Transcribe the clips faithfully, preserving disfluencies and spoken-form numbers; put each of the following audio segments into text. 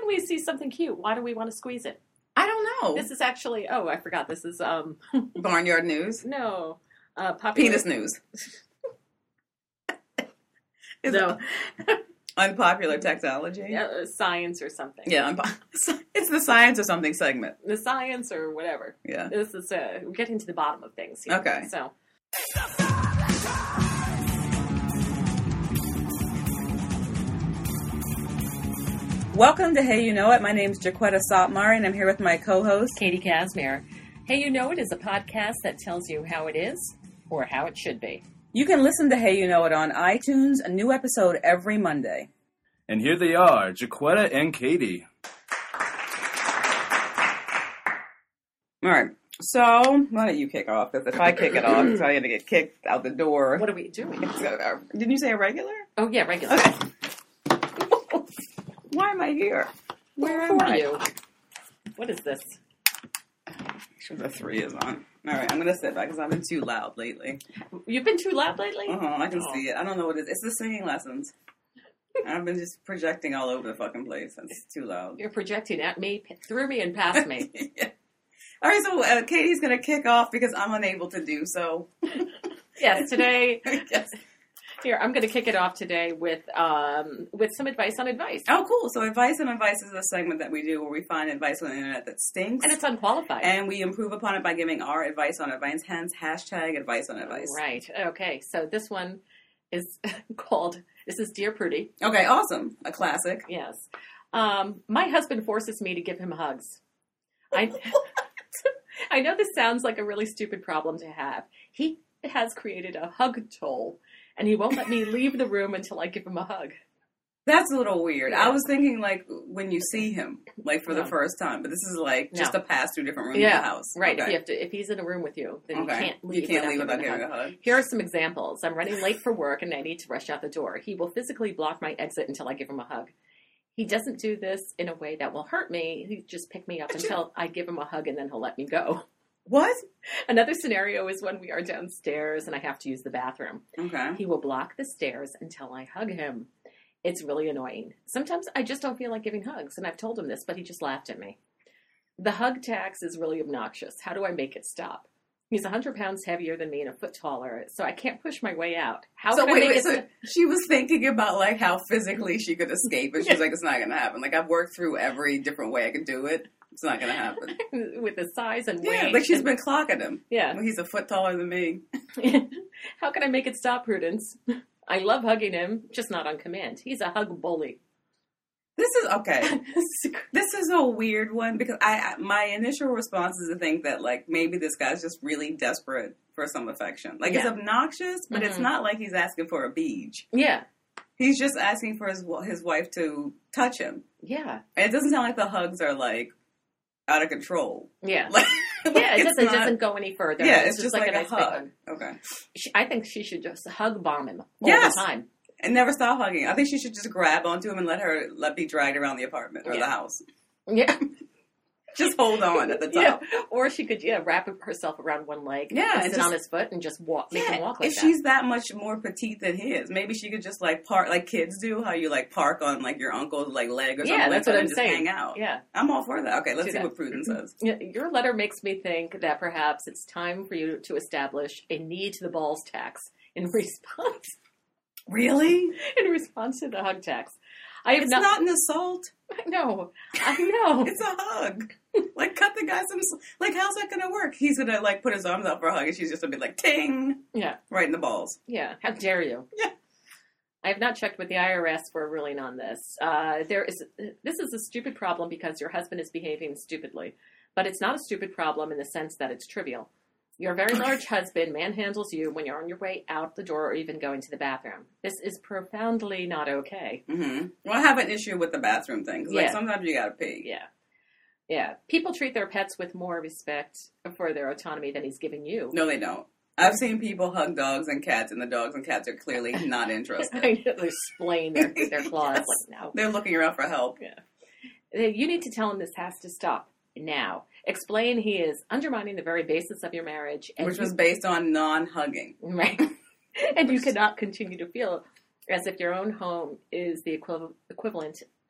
we see something cute, why do we want to squeeze it? I don't know. This is actually, oh, I forgot. This is, um... Barnyard News? No. Uh, popular... Penis News. Is no. it unpopular technology? Yeah, uh, science or something. Yeah, unpo- it's the science or something segment. The science or whatever. Yeah. This is, uh, we're getting to the bottom of things here. Okay. So... Welcome to Hey You Know It. My name's Jaquetta Sotmar, and I'm here with my co-host, Katie Casimir. Hey You Know It is a podcast that tells you how it is or how it should be. You can listen to Hey You Know It on iTunes, a new episode every Monday. And here they are, Jaquetta and Katie. All right. So, why don't you kick off? Because if I kick it off, I'm going to get kicked out the door. What are we doing? Didn't you say a regular? Oh, yeah, regular. Okay. Why am I here? Where am Who I? are you? What is this? Sure, the three is on. All right, I'm going to sit back because I've been too loud lately. You've been too loud lately? Uh-huh, I can Oh. see it. I don't know what it is. It's the singing lessons. I've been just projecting all over the fucking place. It's too loud. You're projecting at me, through me, and past me. Yeah. All right, so uh, Katie's going to kick off because I'm unable to do so. Yes, today... Yes. Here, I'm going to kick it off today with um, with some advice on advice. Oh, cool. So Advice on Advice is a segment that we do where we find advice on the internet that stinks. And it's unqualified. And we improve upon it by giving our advice on advice, hence hashtag advice on advice. Right. Okay. So this one is called, this is Dear Prudie. Okay, awesome. A classic. Yes. Um, my husband forces me to give him hugs. I, I know this sounds like a really stupid problem to have. He has created a hug toll. And he won't let me leave the room until I give him a hug. That's a little weird. Yeah. I was thinking, like, when you see him, like, for No. the first time. But this is, like, just No. to pass through different rooms Yeah, of the house. right. Okay. If, you have to, if he's in a room with you, then Okay. you can't leave You can't without leave without giving giving a a hug. hug. Here are some examples. I'm running late for work and I need to rush out the door. He will physically block my exit until I give him a hug. He doesn't do this in a way that will hurt me. He just pick me up until I give him a hug and then he'll let me go. What? Another scenario is when we are downstairs and I have to use the bathroom. Okay. He will block the stairs until I hug him. It's really annoying. Sometimes I just don't feel like giving hugs, and I've told him this, but he just laughed at me. The hug tax is really obnoxious. How do I make it stop? He's one hundred pounds heavier than me and a foot taller, so I can't push my way out. How So can wait, I make wait, it so stop? she was thinking about, like, how physically she could escape, and she was like, it's not going to happen. Like, I've worked through every different way I could do it. It's not going to happen. With the size and Yeah, weight. like she's and- been clocking him. Yeah. Well, he's a foot taller than me. How can I make it stop, Prudence? I love hugging him, just not on command. He's a hug bully. This is, okay. This is a weird one because I, I my initial response is to think that, like, maybe this guy's just really desperate for some affection. Like, it's Yeah. obnoxious, but it's Mhm. not like he's asking for a beach. Yeah. He's just asking for his his wife to touch him. Yeah. And it doesn't sound like the hugs are, like, out of control. Yeah. Like, Yeah, it it's doesn't, not- it doesn't go any further. Yeah, it's, just, like, a, a nice big hug. Okay. She, I think she should just hug bomb him all Yes. the time. And never stop hugging. I think she should just grab onto him and let her let be dragged around the apartment or Yeah. the house. Yeah. Just hold on at the Yeah. top. Or she could, yeah, wrap herself around one leg Yeah, and and sit just- on his foot and just walk, make Yeah, him walk like if that. she's that much more petite than his, maybe she could just, like, park like kids do, how you, like, park on, like, your uncle's, like, leg or something Yeah, like that's that what I'm and just saying. hang out. Yeah. I'm all for that. Okay, let's Do see that. what Prudence says. Yeah, your letter makes me think that perhaps it's time for you to establish a knee to the balls tax in response Really? in response to the hug tax. I have It's not, not an assault. I know. I know. It's a hug. Like, cut the guy some... Like, how's that going to work? He's going to, like, put his arms out for a hug, and she's just going to be like, ting! Yeah. Right in the balls. Yeah. How dare you? Yeah. I have not checked with the I R S for a ruling on this. Uh, there is this is a stupid problem because your husband is behaving stupidly, but it's not a stupid problem in the sense that it's trivial. Your very large husband manhandles you when you're on your way out the door or even going to the bathroom. This is profoundly not okay. Mm-hmm. Well, I have an issue with the bathroom thing. 'Cause, like, Yeah. sometimes you gotta pee. Yeah. Yeah. People treat their pets with more respect for their autonomy than he's giving you. No, they don't. I've seen people hug dogs and cats, and the dogs and cats are clearly not interested. I know, they're splaying their, their claws. Yes. Like, no. They're looking around for help. Yeah. You need to tell him this has to stop now. Explain he is undermining the very basis of your marriage. And Which you, was based on non-hugging. right. And you cannot continue to feel as if your own home is the equiv- equivalent of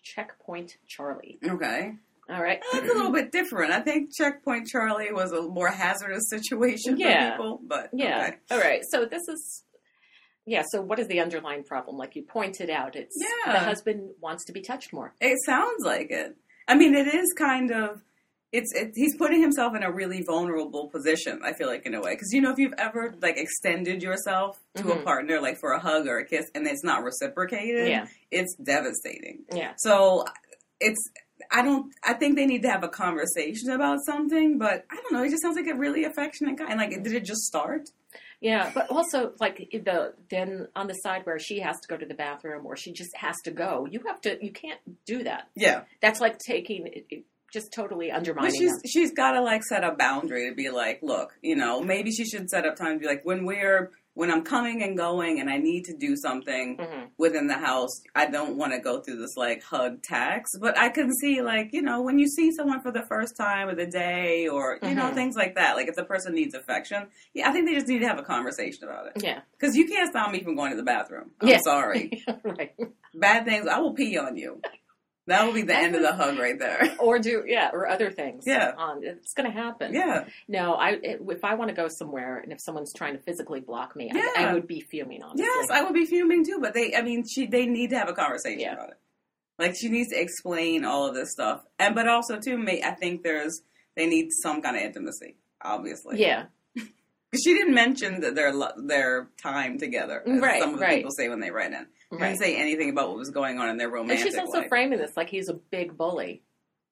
Checkpoint Charlie. Okay. All right. That's a little bit different. I think Checkpoint Charlie was a more hazardous situation Yeah. for people, but Yeah. okay. All right. So this is, yeah. So what is the underlying problem? Like you pointed out, it's Yeah. the husband wants to be touched more. It sounds like it. I mean, it is kind of, it's, it, he's putting himself in a really vulnerable position, I feel like, in a way. Because, you know, if you've ever, like, extended yourself to a Mhm. partner, like, for a hug or a kiss, and it's not reciprocated, Yeah. it's devastating. Yeah. So, it's, I don't, I think they need to have a conversation about something, but I don't know, it just sounds like a really affectionate guy. And, like, did it just start? Yeah, but also like the then on the side where she has to go to the bathroom or she just has to go, you have to. You can't do that. Yeah. That's like taking it, it- just totally But undermining she's them. she's got to like set a boundary to be like, look, you know, maybe she should set up time to be like, when we're when I'm coming and going and I need to do something Mhm. within the house, I don't want to go through this like hug tax. But I can see like, you know, when you see someone for the first time of the day or you know Mhm. things like that, like if the person needs affection, yeah, I think they just need to have a conversation about it Yeah, because you can't stop me from going to the bathroom. I'm Yeah. sorry, right. bad things. I will pee on you. That will be the end of the hug right there. Or do yeah, or other things. Yeah. um, it's going to happen. Yeah. No, I it, if I want to go somewhere and if someone's trying to physically block me, I, Yeah. I would be fuming. Honestly. Yes, I would be fuming too, but they, I mean, she, they need to have a conversation Yeah. about it. Like, she needs to explain all of this stuff. And, but also, too, may, I think there's, they need some kind of intimacy, obviously. Yeah, Because she didn't mention that their, lo- their time together, as Right, some of the right. people say when they write in. She right. didn't say anything about what was going on in their And romantic she's also life. framing this like he's a big bully.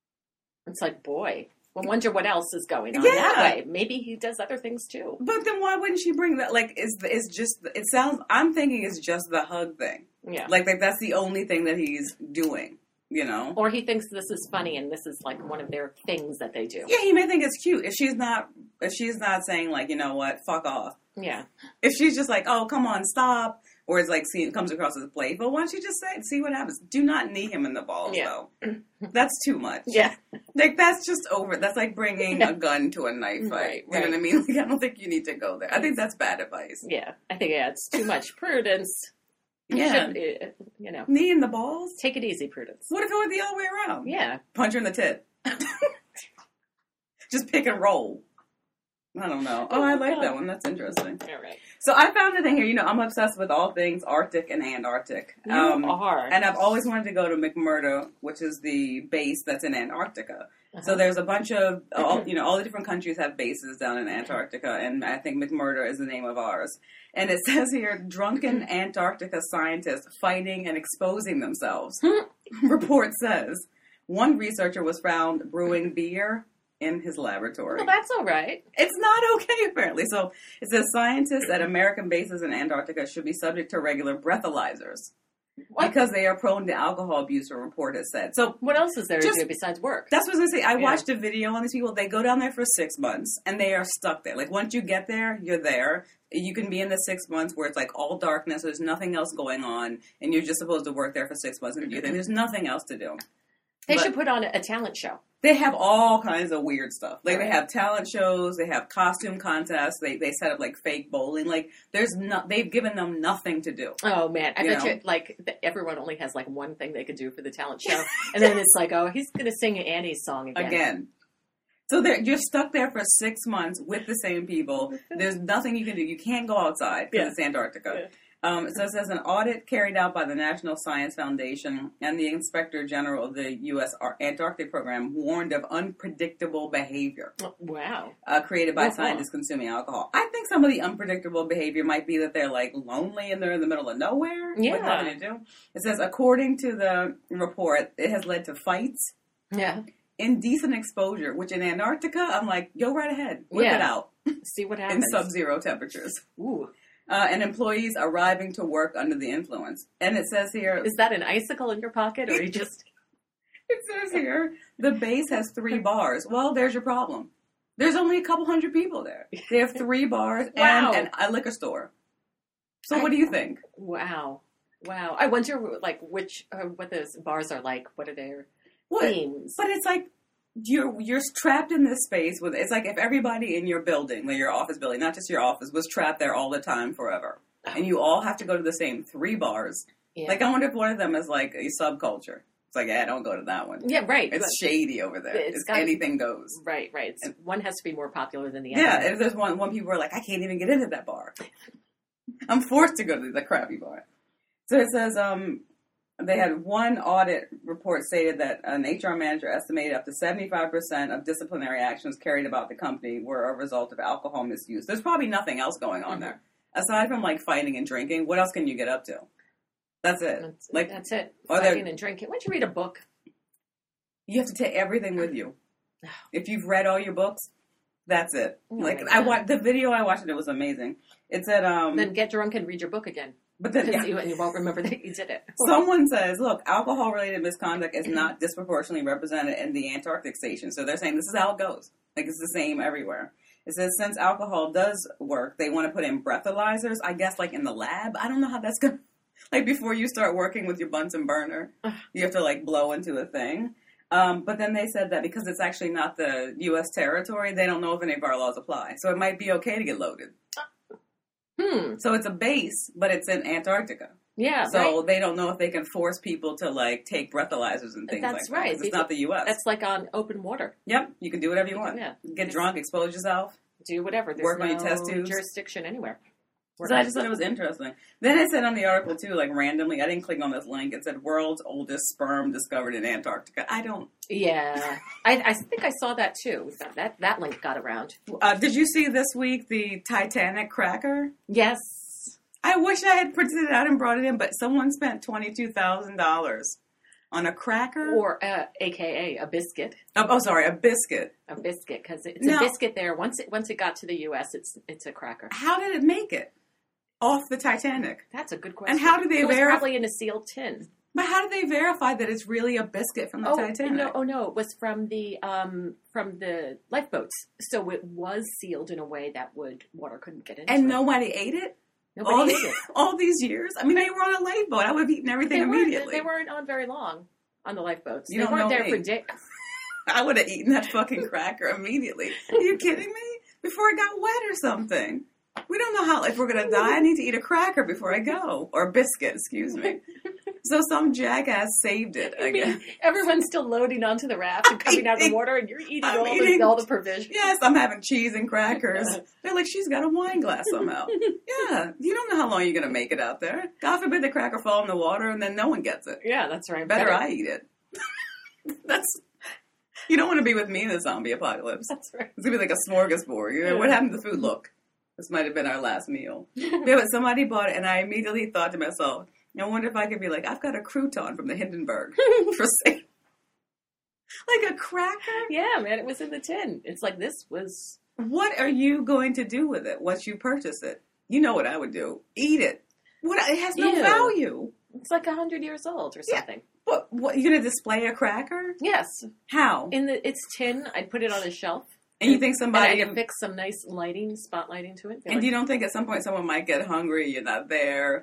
It's like, boy, I wonder what else is going on Yeah. that way. Maybe he does other things too. But then why wouldn't she bring that, like, is is just, it sounds, I'm thinking it's just the hug thing. Yeah. Like, like, that's the only thing that he's doing, you know? Or he thinks this is funny and this is like one of their things that they do. Yeah, he may think it's cute. If she's not, if she's not saying, like, you know what, fuck off. Yeah. If she's just like, oh, come on, stop, or it's like, see, it comes across as playful, why don't you just say it, see what happens? Do not knee him in the balls, Yeah. though. That's too much. Yeah. Like, that's just over. That's like bringing a gun to a knife fight. Right, You know right. what I mean? Like, I don't think you need to go there. I think that's bad advice. Yeah. I think, yeah, it's too much prudence. You Yeah. should, uh, you know, Knee in the balls? take it easy, prudence. What if it went the other way around? Yeah. Punch her in the tit. Just pick and roll. I don't know. Oh, I like that one. That's interesting. All right. So I found a thing here. You know, I'm obsessed with all things Arctic and Antarctic. You Um, are. And I've always wanted to go to McMurdo, which is the base that's in Antarctica. So there's a bunch of, all, you know, all the different countries have bases down in Antarctica, and I think McMurdo is the name of ours. And it says here, drunken Antarctica scientists fighting and exposing themselves. Report says, one researcher was found brewing beer in his laboratory. Well, that's all right. It's not okay, apparently. So it says scientists at American bases in Antarctica should be subject to regular breathalyzers What? because they are prone to alcohol abuse, a report has said. So What else is there Just- to do besides work? that's what I was going to say. I Yeah. watched a video on these people. They go down there for six months, and they are stuck there. Like, once you get there, you're there. You can be in the six months where it's, like, all darkness. There's nothing else going on, and you're just supposed to work there for six months and do your thing. There's nothing else to do. They But- should put on a, a talent show. They have all kinds of weird stuff. Like, Right. they have talent shows, they have costume contests, they they set up, like, fake bowling. Like, there's no, they've given them nothing to do. Oh man, I You bet know? you like th- everyone only has like one thing they could do for the talent show, and then it's like, oh, he's gonna sing Annie's song again. Again. So they're, you're stuck there for six months with the same people. There's nothing you can do. You can't go outside because Yeah. it's Antarctica. Yeah. Um, so it says an audit carried out by the National Science Foundation and the Inspector General of the U S Ar- Antarctic Program warned of unpredictable behavior Oh, wow. uh, created by Uh-huh. scientists consuming alcohol. I think some of the unpredictable behavior might be that they're like lonely and they're in the middle of nowhere with Yeah. nothing to do. It says, according to the report, it has led to fights, Yeah. indecent exposure, which in Antarctica, I'm like, go right ahead. Whip Yeah. it out See what in happens. sub-zero temperatures. Ooh, Uh, and employees arriving to work under the influence. And it says here, is that an icicle in your pocket, or you just? it says here, the base has three bars. Well, there's your problem. There's only a couple hundred people there. They have three bars Wow. and, and a liquor store. So what do you think? Wow, wow. I wonder, like, which uh, what those bars are like. What are their What? themes? But it's like you're you're trapped in this space with. It's like if everybody in your building, like your office building, not just your office, was trapped there all the time forever, and you all have to go to the same three bars. Yeah. Like I wonder if one of them is like a subculture. It's like, yeah, don't go to that one. Yeah, right. It's shady over there. It's It's, got- anything goes. Right, right. It's, one has to be more popular than the other. Yeah, if there's one, one people are like, I can't even get into that bar. I'm forced to go to the crappy bar. So it says, um, they had one audit report stated that an H R manager estimated up to seventy-five percent of disciplinary actions carried about the company were a result of alcohol misuse. There's probably nothing else going on Mhm. there. Aside from, like, fighting and drinking, what else can you get up to? That's it. That's, Like, that's it. are there- Fighting and drinking. Why don't you read a book? you have to take everything with you. If you've read all your books, that's it. Oh like, my I God. watched, the video I watched, it was amazing. It said, um... Then get drunk and read your book again. but then, Because yeah. you, and you won't remember that you did it. Someone says, look, alcohol-related misconduct is not disproportionately represented in the Antarctic station. So they're saying this is how it goes. Like, it's the same everywhere. It says since alcohol does work, they want to put in breathalyzers, I guess, like, in the lab. I don't know how that's going to... Like, before you start working with your Bunsen burner, you have to, like, blow into a thing. Um, but then they said that because it's actually not the U S territory, they don't know if any of our laws apply. So it might be okay to get loaded. Hmm. So it's a base, but it's in Antarctica. Yeah, So right. they don't know if they can force people to, like, take breathalyzers and things That's like right. that. 'Cause It's Because not the U S. That's like on open water. Yep, you can do whatever you want. Yeah. Get It's- drunk, expose yourself. Do whatever. There's Work no on your test tubes. jurisdiction anywhere. So I just thought it was interesting. Then it said on the article, too, like, randomly, I didn't click on this link, it said, world's oldest sperm discovered in Antarctica. I don't... Yeah. I, I think I saw that too. That, that that link got around. Uh, did you see this week the Titanic cracker? Yes. I wish I had printed it out and brought it in, but someone spent twenty-two thousand dollars on a cracker? Or uh, A K A a biscuit. Oh, oh, sorry, a biscuit. A biscuit, because it's No. a biscuit there. Once it once it got to the U S, it's it's a cracker. How did it make it off the Titanic? That's a good question. And how did they It was verify? probably in a sealed tin. But how did they verify that it's really a biscuit from the Oh Titanic? no! Oh no! It was from the um from the lifeboats, so it was sealed in a way that would water couldn't get into And it. nobody ate it? Nobody all, ate the- it. all these years? I mean, they were on a lifeboat. I would have eaten everything They weren't, immediately. they weren't on very long on the lifeboats. You they don't weren't know there me. for days. I would have eaten that fucking cracker immediately. Are you kidding me? Before it got wet or something. We don't know how, if we're going to die, I need to eat a cracker before I go. Or a biscuit, excuse me. So some jackass saved it, I I mean, guess. everyone's still loading onto the raft and coming out of the eating- water, and you're eating I'm all eating- the all the provisions. Yes, I'm having cheese and crackers. They're like, she's got a wine glass somehow. Yeah, you don't know how long you're going to make it out there. God forbid the cracker fall in the water and then no one gets it. Yeah, that's right. Better I eat it. That's... You don't want to be with me in the zombie apocalypse. That's right. It's going to be like a smorgasbord. You know, what happened to the food? Look, this might have been our last meal. Yeah, but somebody bought it, and I immediately thought to myself, I wonder if I could be like, I've got a crouton from the Hindenburg for sale. Like a cracker? Yeah, man, it was in the tin. It's like this was. What are you going to do with it once you purchase it? You know what I would do. Eat it. What? It has no Ew. value. It's like a hundred years old or Yeah. something. What? What? You're going to display a cracker? Yes, How? in the it's tin. I'd put it on a shelf. And you think And somebody... I could fix some nice lighting, spotlighting to it. And you don't think at some point someone might get hungry, you're not there.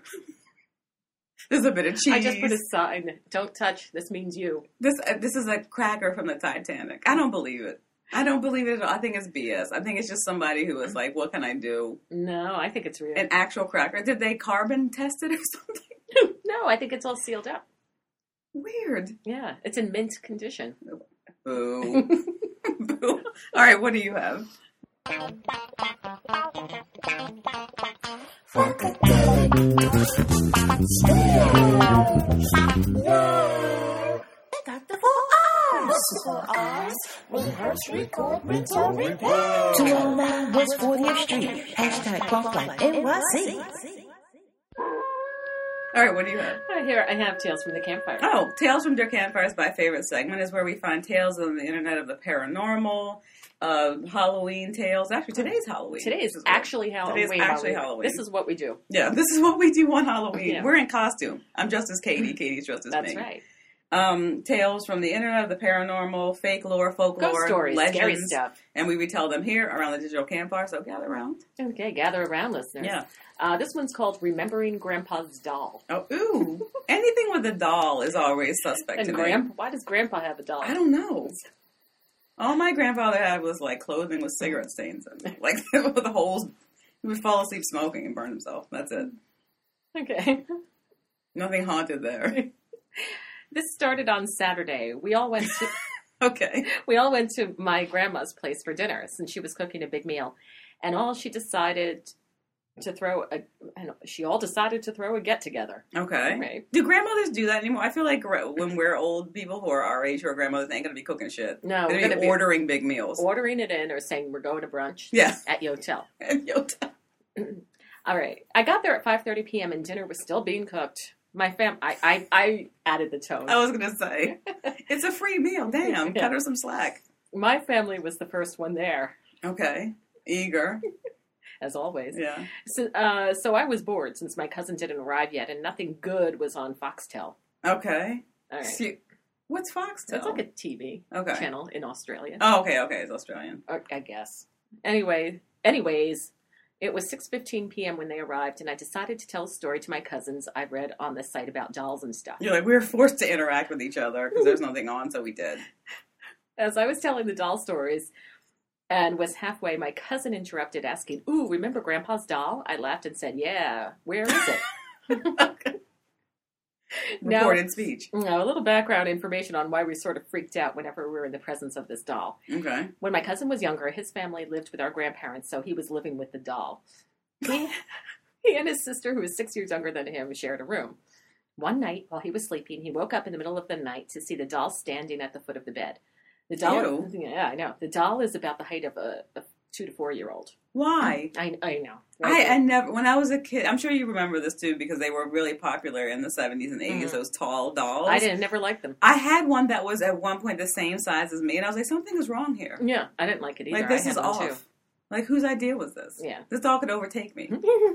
There's a bit of cheese. I just put a sign. Don't touch. This means you. This uh, this is a cracker from the Titanic. I don't believe it. I don't believe it at all. I think it's B S. I think it's just somebody who is like, what can I do? No, I think it's real. An actual cracker. Did they carbon test it or something? no, I think it's all sealed up. Weird. Yeah, it's in mint condition. Boo. Boo. All right, what do you have? Got the four R's. Four R's. Rehearse, record, rinse, or repair. two oh nine West fortieth Street. Hashtag Bump Like N Y C. All right, what do you have? I hear I have Tales from the Campfire. Oh, Tales from Their Campfires, my favorite segment, is where we find tales on the internet of the paranormal, uh, Halloween tales. Actually, today's Halloween. Today is This what- actually Halloween. Today's actually Halloween. This is what we do. Yeah, this is what we do on Halloween. Yeah. We're in costume. I'm dressed as Katie. Katie's dressed as That's me. right. Um, tales from the internet of the paranormal, fake lore, folklore, Ghost stories, legends, scary stuff. and we retell them here around the digital campfire. So gather around. Okay, gather around, listeners. Yeah. Uh, this one's called Remembering Grandpa's Doll. Oh, ooh! Anything with a doll is always suspect And to me. Grandpa, why does Grandpa have a doll? I don't know. All my grandfather had was like clothing with cigarette stains in it, like with the holes. He would fall asleep smoking and burn himself. That's it. Okay. Nothing haunted there. This started on Saturday. We all went to Okay. we all went to my grandma's place for dinner since she was cooking a big meal, and all she decided to throw a and she all decided to throw a get together. Okay. Right. Do grandmothers do that anymore? I feel like gra- when we're old people who are our age who are grandmothers, they ain't gonna be cooking shit. No, They're we're gonna gonna be be ordering big meals. ordering it in or saying we're going to brunch. Yeah. At Yotel. And yo, All right. I got there at five thirty p.m. and dinner was still being cooked. My fam, I, I, I added the tone. I was gonna say it's a free meal. Damn, Yeah. cut her some slack. My family was the first one there, Okay, eager. as always. Yeah. So, uh, so I was bored since my cousin didn't arrive yet, and nothing good was on Foxtel. Okay. All right. See, what's Foxtel? It's like a T V Okay. channel in Australia, Oh, okay, okay. It's Australian. or, I guess. Anyway, anyways, it was six fifteen p.m. when they arrived, and I decided to tell a story to my cousins I read on the site about dolls and stuff. You're like, we were forced to interact with each other because there's nothing on, so we did. As I was telling the doll stories and was halfway, my cousin interrupted, asking, "Ooh, remember Grandpa's doll?" I laughed and said, "Yeah, where is it?" Now- Recorded speech. Now, a little background information on why we sort of freaked out whenever we were in the presence of this doll. Okay. When my cousin was younger, his family lived with our grandparents, so he was living with the doll. He, he and his sister, who was six years younger than him, shared a room. One night, while he was sleeping, he woke up in the middle of the night to see the doll standing at the foot of the bed. The doll, Ew. yeah, I know. The doll is about the height of a, a two to four year old. Why? I, I know. I, I never, when I was a kid, I'm sure you remember this too because they were really popular in the seventies and eighties, Mhm. those tall dolls. I didn't never like them. I had one that was at one point the same size as me, and I was like, something is wrong here. Yeah, I didn't like it either. Like, this I is had one off. too. Like, whose idea was this? Yeah. This doll could overtake me.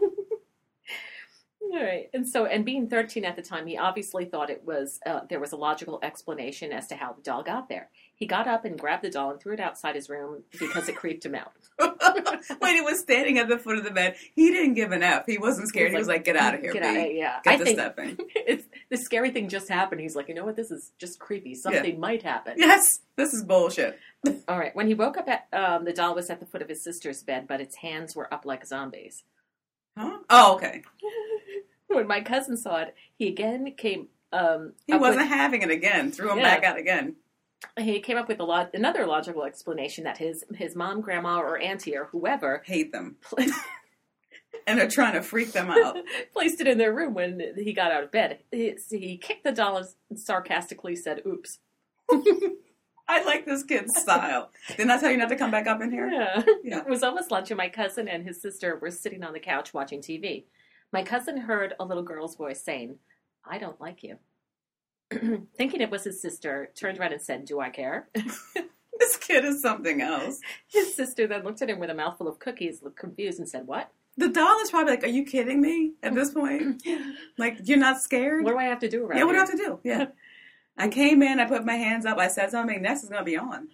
All right, and so, and being thirteen at the time, he obviously thought it was uh, there was a logical explanation as to how the doll got there. He got up and grabbed the doll and threw it outside his room because it creeped him out. When he was standing at the foot of the bed, he didn't give an F. He wasn't scared. He was like, get out of here, Get B. out, yeah. Get I the think stepping. it's the scary thing just happened. He's like, you know what? This is just creepy. Something might happen. Yes, this is bullshit. All right. When he woke up, at um, the doll was at the foot of his sister's bed, but its hands were up like zombies. Huh? Oh, okay. When my cousin saw it, he again came. Um, He up wasn't with, having it again. Threw him Yeah. back out again. He came up with a lot, another logical explanation that his his mom, grandma, or auntie or whoever Hate them. pla- And they're trying to freak them out. placed it in their room when he got out of bed. He, he kicked the doll and sarcastically said, "Oops." I like this kid's style. Didn't I tell you not to come back up in here? Yeah. Yeah. It was almost lunch, and my cousin and his sister were sitting on the couch watching T V. My cousin heard a little girl's voice saying, "I don't like you." Thinking it was his sister, turned around and said, "Do I care?" This kid is something else. His sister then looked at him with a mouthful of cookies, looked confused, and said, "What? The doll is probably like, are you kidding me at this point? Like, you're not scared? What do I have to do around Yeah, what do I here?" have to do? Yeah. I came in, I put my hands up, I said something, next is going to be on.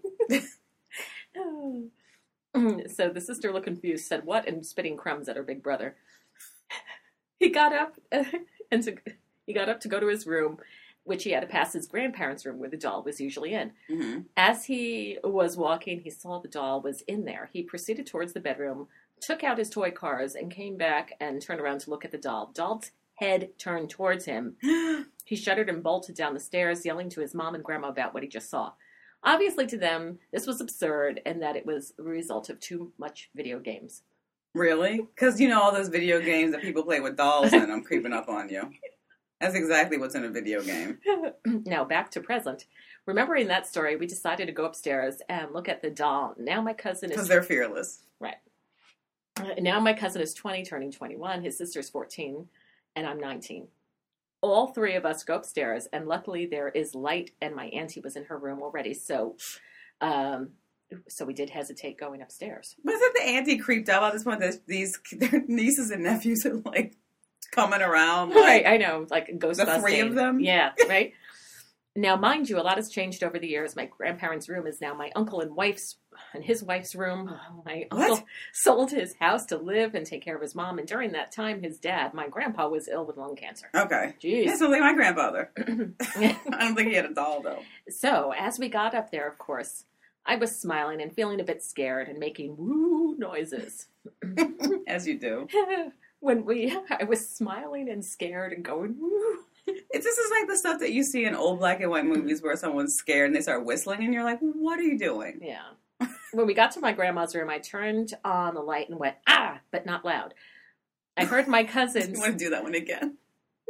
So the sister looked confused, said, "What?" and spitting crumbs at her big brother. He got up and to, he got up to go to his room, which he had to pass his grandparents' room where the doll was usually in. Mm-hmm. As he was walking, he saw the doll was in there. He proceeded towards the bedroom, took out his toy cars, and came back and turned around to look at the doll. Doll's head turned towards him. He shuddered and bolted down the stairs, yelling to his mom and grandma about what he just saw. Obviously, to them, this was absurd and that it was the result of too much video games. Really? Because you know all those video games that people play with dolls and I'm creeping up on you. That's exactly what's in a video game. Now, back to present. Remembering that story, we decided to go upstairs and look at the doll. Now my cousin Because is... they're fearless. Right. Uh, Now my cousin is twenty, turning twenty-one. His sister's fourteen, and I'm nineteen. All three of us go upstairs, and luckily there is light, and my auntie was in her room already, so um, so we did hesitate going upstairs. Wasn't the auntie creeped out at this point that these their nieces and nephews are like coming around? Like, Right, I know, like Ghostbusting. The three of them? Yeah, right? Now, mind you, a lot has changed over the years. My grandparents' room is now my uncle and wife's and his wife's room. My What? uncle sold his house to live and take care of his mom, and during that time, his dad, my grandpa, was ill with lung cancer. Okay. Jeez. Yeah, so like my grandfather. I don't think he had a doll though. So, as we got up there, of course, I was smiling and feeling a bit scared and making woo noises. As you do. When we, I was smiling and scared and going woo. It's this is like the stuff that you see in old black and white movies where someone's scared and they start whistling and you're like, what are you doing? Yeah. When we got to my grandma's room, I turned on the light and went, ah, but not loud. I heard my cousins. You want to do that one again?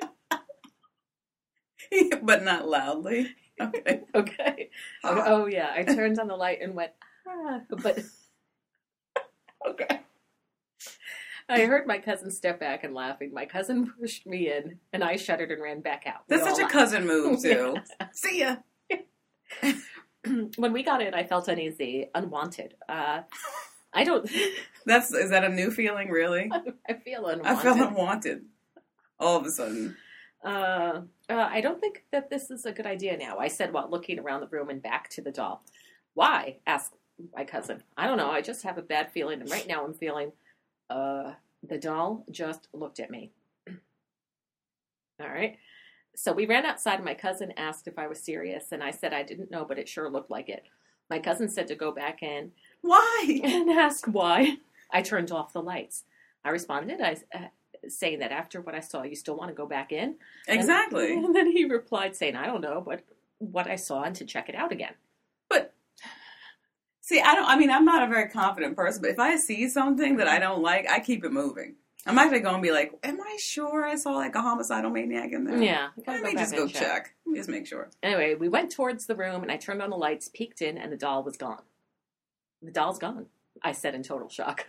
But not loudly. Okay. Okay. Oh, oh, yeah. I turned on the light and went, ah, but. Okay. I heard my cousin step back and laughing. My cousin pushed me in, and I shuddered and ran back out. That's We such a all cousin move, too. Yeah. See ya. When we got in, I felt uneasy, unwanted. Uh, I don't. That's is that a new feeling, really? I feel unwanted. I felt unwanted. All of a sudden. Uh, uh, I don't think that this is a good idea now, I said while looking around the room and back to the doll. Why? Asked my cousin. I don't know. I just have a bad feeling, and right now I'm feeling. Uh, the doll just looked at me. All right. So we ran outside, and my cousin asked if I was serious, and I said I didn't know, but it sure looked like it. My cousin said to go back in. Why? And asked why. I turned off the lights. I responded, I uh, saying that after what I saw, you still want to go back in? Exactly. And, and then he replied saying, I don't know, but what I saw and to check it out again. But see, I don't. I mean, I'm not a very confident person, but if I see something that I don't like, I keep it moving. I'm not going to be like, am I sure I saw like a homicidal maniac in there? Yeah. Let me just go check. check. Just make sure. Anyway, we went towards the room, and I turned on the lights, peeked in, and the doll was gone. The doll's gone, I said in total shock.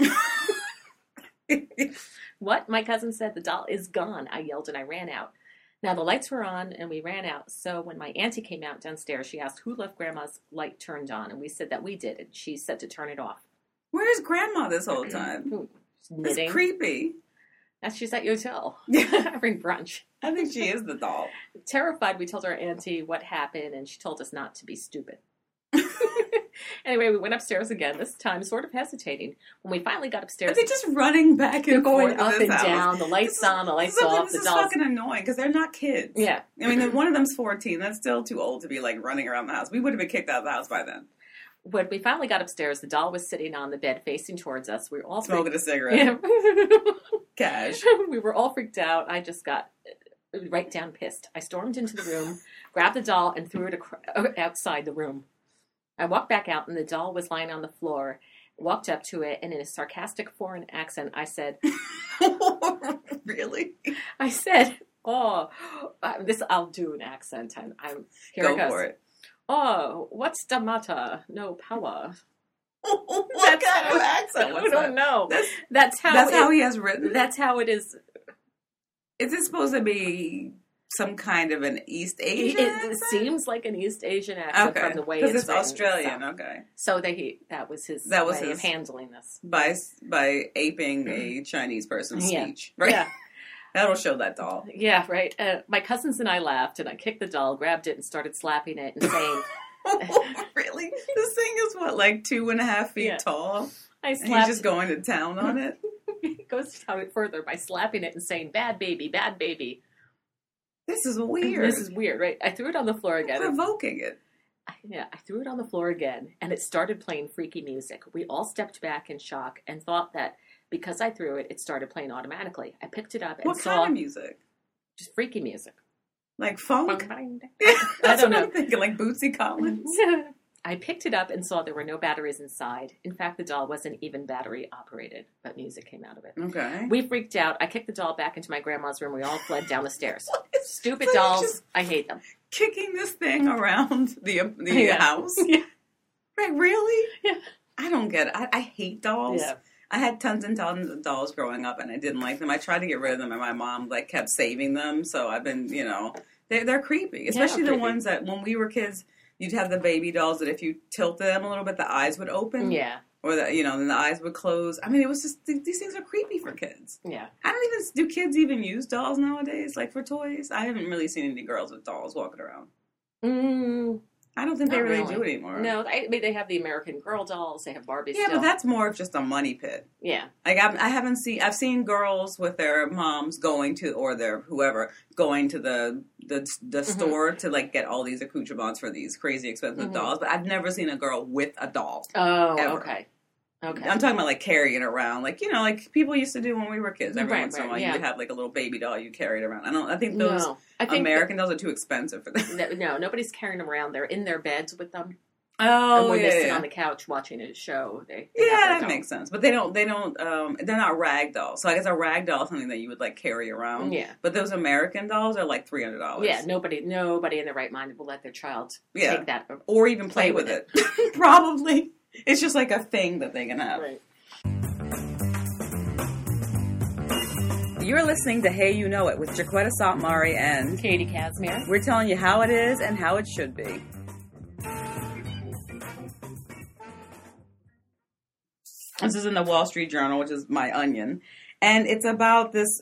What? My cousin said, the doll is gone. I yelled, and I ran out. Now, the lights were on, and we ran out. So when my auntie came out downstairs, she asked who left Grandma's light turned on, and we said that we did, and she said to turn it off. Where's Grandma this whole time? Knitting. It's creepy. That's she's at your hotel Yeah. having brunch. I think she is the doll. Terrified, we told our auntie what happened, and she told us not to be stupid. Anyway, we went upstairs again, this time sort of hesitating. When we finally got upstairs... Are they just running back They're and going forth up in this and house? down, the lights on, the lights this is, off, this the is dolls... fucking annoying, because they're not kids. Yeah. I mean, one of them's fourteen. That's still too old to be, like, running around the house. We would have been kicked out of the house by then. When we finally got upstairs, the doll was sitting on the bed facing towards us. We were all Smoking freaked... a cigarette. Yeah. Cash. We were all freaked out. I just got right down pissed. I stormed into the room, grabbed the doll, and threw it ac- outside the room. I walked back out, and the doll was lying on the floor. Walked up to it, and in a sarcastic foreign accent, I said... Really? I said, oh, uh, this, I'll do an accent. I'm, I'm here Go it goes. for it. Oh, what's the matter? No power. What That's kind how- of accent I was don't that? know. That's, That's how. that's it, how he has written. That's how it is. Is it supposed to be some kind of an East Asian It, it accent? seems like an East Asian accent Okay, from the way because it's, it's written, Australian. So, Okay, so they, he, that was his That was way his- of handling this. by by aping a Chinese person's Yeah. speech, right? Yeah, That'll show that doll. yeah, right. Uh, my cousins and I laughed, and I kicked the doll, grabbed it, and started slapping it and saying, Really? This thing is what, like two and a half feet Yeah. tall? "I And he's slapped." just going to town on it. It goes down it further by slapping it and saying, "Bad baby, bad baby." This is weird. This is weird, right? I threw it on the floor again. provoking it. I- Yeah, I threw it on the floor again, and it started playing freaky music. We all stepped back in shock and thought that because I threw it, it started playing automatically. I picked it up and What saw kind of music? just freaky music. Like funk? I That's don't what know. I'm thinking, like Bootsy Collins. I picked it up and saw there were no batteries inside. In fact, the doll wasn't even battery operated, but music came out of it. Okay. We freaked out. I kicked the doll back into my grandma's room. We all fled down the stairs. Stupid So you're dolls. just I hate them. kicking this thing around the the Yeah. house. Yeah. Like, really? Yeah. I don't get it. I, I hate dolls. Yeah. I had tons and tons of dolls growing up, and I didn't like them. I tried to get rid of them, and my mom like kept saving them. So I've been, you know, they're they're creepy, especially the creepy. ones that when we were kids, you'd have the baby dolls that if you tilted them a little bit, the eyes would open. Yeah. Or the you know, then the eyes would close. I mean, it was just these things are creepy for kids. Yeah. I don't even do kids even use dolls nowadays, like for toys. I haven't really seen any girls with dolls walking around. Mm, I don't think they Not really, really. do it anymore. no, I mean, they have the American Girl dolls. They have Barbie Yeah, still. but that's more of just a money pit. Yeah. Like I've, I haven't seen. I've seen girls with their moms going to, or their whoever going to the the the Mm-hmm. store to like get all these accoutrements for these crazy expensive Mhm. dolls. But I've never seen a girl with a doll. Oh, Ever. okay. Okay. I'm talking about like carrying around, like you know, like people used to do when we were kids. Every Right, once in a right, while, yeah. you would have like a little baby doll you carried around. I don't. I think those No, I think American dolls are too expensive for them. that, no, nobody's carrying them around. They're in their beds with them. Oh, and when yeah, they sit yeah. on the couch watching a show, they, they Yeah, have their that doll. makes sense. But they don't. They don't. Um, they're not rag dolls. So I guess a rag doll is something that you would like carry around. Yeah. But those American dolls are like three hundred dollars. Yeah, nobody, nobody in their right mind will let their child Yeah. take that. Or even play, Play with with it. Probably. It's just like a thing that they can have. Right. You're listening to Hey You Know It with Jaquetta Sontmari and Katie Casimir. we're telling you how it is and how it should be. This is in the Wall Street Journal, which is my onion. And it's about this.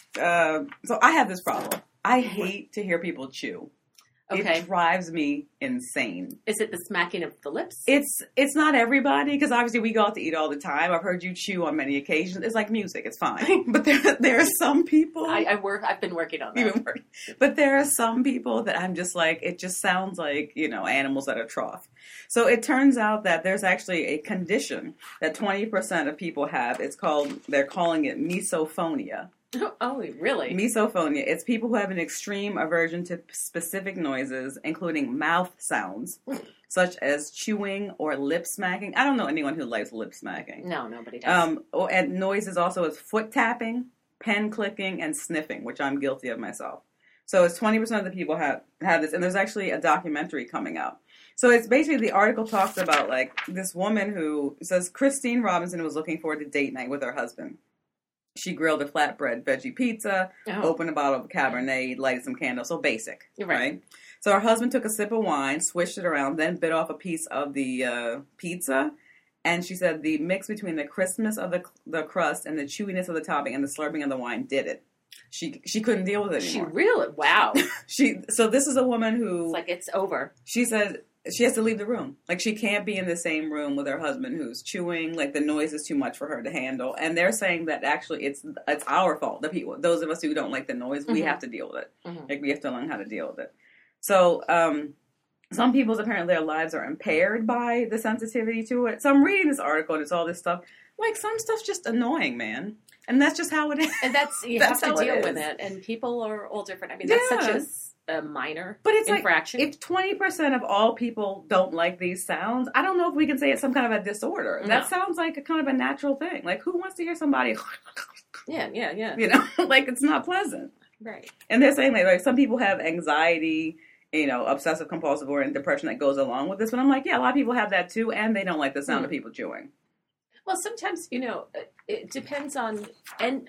Uh, so I have this problem. I hate to hear people chew. Okay. It drives me insane. Is it the smacking of the lips? It's it's not everybody, because obviously we go out to eat all the time. I've heard you chew on many occasions. It's like music. It's fine. But there, there are some people. I, I work. I've been working on that. Even worse. But there are some people that I'm just like, it just sounds like, you know, animals at a trough. So it turns out that there's actually a condition that twenty percent of people have. It's called, they're calling it misophonia. Oh, really? Misophonia. It's people who have an extreme aversion to specific noises, including mouth sounds, such as chewing or lip smacking. I don't know anyone who likes lip smacking. No, nobody does. Um, or, and noises also as foot tapping, pen clicking, and sniffing, which I'm guilty of myself. So it's twenty percent of the people have, have this, and there's actually a documentary coming out. So it's basically, the article talks about, like, this woman who says Christine Robinson was looking forward to date night with her husband. She grilled a flatbread veggie pizza, Oh. opened a bottle of Cabernet, lighted some candles. So basic, You're right. right. So her husband took a sip of wine, swished it around, then bit off a piece of the uh, pizza. And she said the mix between the crispness of the the crust and the chewiness of the topping and the slurping of the wine did it. She she couldn't deal with it She anymore. really? Wow. She so this is a woman who It's like it's over. she said she has to leave the room. Like, she can't be in the same room with her husband who's chewing. Like, the noise is too much for her to handle. And they're saying that actually it's it's our fault. The people, those of us who don't like the noise, we Mhm. have to deal with it. Mhm. Like, we have to learn how to deal with it. So, um, some people's apparently their lives are impaired by the sensitivity to it. So I'm reading this article and it's all this stuff. Like, some stuff's just annoying, man. And that's just how it is. And that's you That's have how to it deal with is. it. And people are all different. I mean, that's such Yeah. a, a minor But it's infraction. like, if twenty percent of all people don't like these sounds, I don't know if we can say it's some kind of a disorder. No. That sounds like a kind of a natural thing. Like, who wants to hear somebody, yeah, yeah, yeah. you know, like, it's not pleasant. Right. And they're saying, like, like, some people have anxiety, you know, obsessive compulsive or and depression that goes along with this. But I'm like, yeah, a lot of people have that too, and they don't like the sound Hmm. of people chewing. Well, sometimes, you know, it depends on, and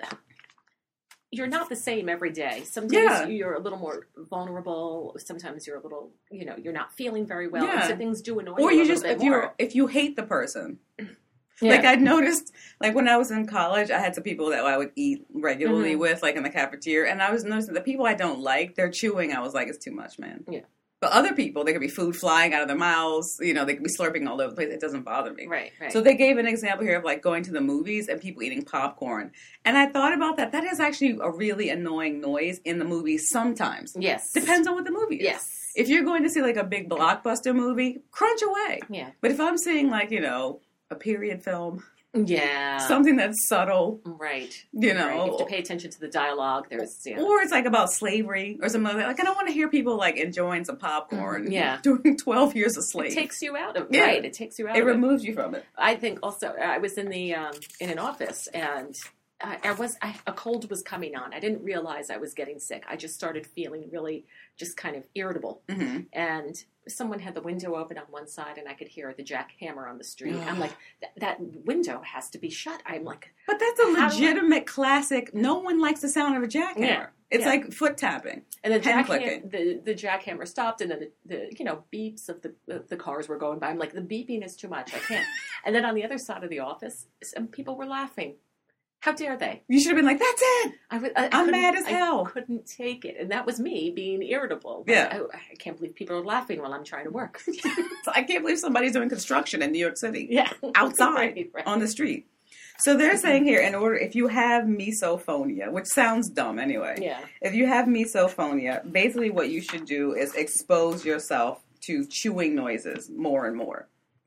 you're not the same every day. Some days Yeah. you're a little more vulnerable. Sometimes you're a little, you know, you're not feeling very well. Yeah. And so things do annoy Or you you a just, little if bit you're, more. if you hate the person. Yeah. Like, I noticed, like, when I was in college, I had some people that I would eat regularly Mhm. with, like, in the cafeteria, and I was noticing the people I don't like, they're chewing. I was like, it's too much, man. Yeah. But other people, there could be food flying out of their mouths, you know, they could be slurping all over the place. It doesn't bother me. Right, right. So they gave an example here of, like, going to the movies and people eating popcorn. And I thought about that. That is actually a really annoying noise in the movies sometimes. yes. Depends on what the movie is. Yes. If you're going to see, like, a big blockbuster movie, crunch away. Yeah. But if I'm seeing, like, you know, a period film, Yeah. something that's subtle, Right. you Right. know, You have to pay attention to the dialogue. There's, you know, or it's like about slavery or something like that. Like, I don't want to hear people like enjoying some popcorn, Mhm, yeah. doing twelve years a it slave. takes you out of Yeah. right. It takes you out It of it. removes you from it. I think also I was in the um, in an office and I, I was I, a cold was coming on. I didn't realize I was getting sick. I just started feeling really just kind of irritable. hmm And someone had the window open on one side, and I could hear the jackhammer on the street. I'm like, that, that window has to be shut. I'm like, But that's a How do I- legitimate classic. No one likes the sound of a jackhammer. Yeah. It's Yeah. like foot tapping. and the Pen jackham, clicking. the the jackhammer stopped, and then the, the you know beeps of the, the the cars were going by. I'm like, the beeping is too much. I can't. And then on the other side of the office, some people were laughing. How dare they? You should have been like, that's it. I was, I, I I'm couldn't- mad as hell. I couldn't take it, and that was me being irritable. Yeah. I, I can't believe people are laughing while I'm trying to work. So I can't believe somebody's doing construction in New York City. yeah, Outside. Right, right. On the street. So they're saying here, in order, if you have misophonia, which sounds dumb anyway, Yeah, if you have misophonia, basically what you should do is expose yourself to chewing noises more and more.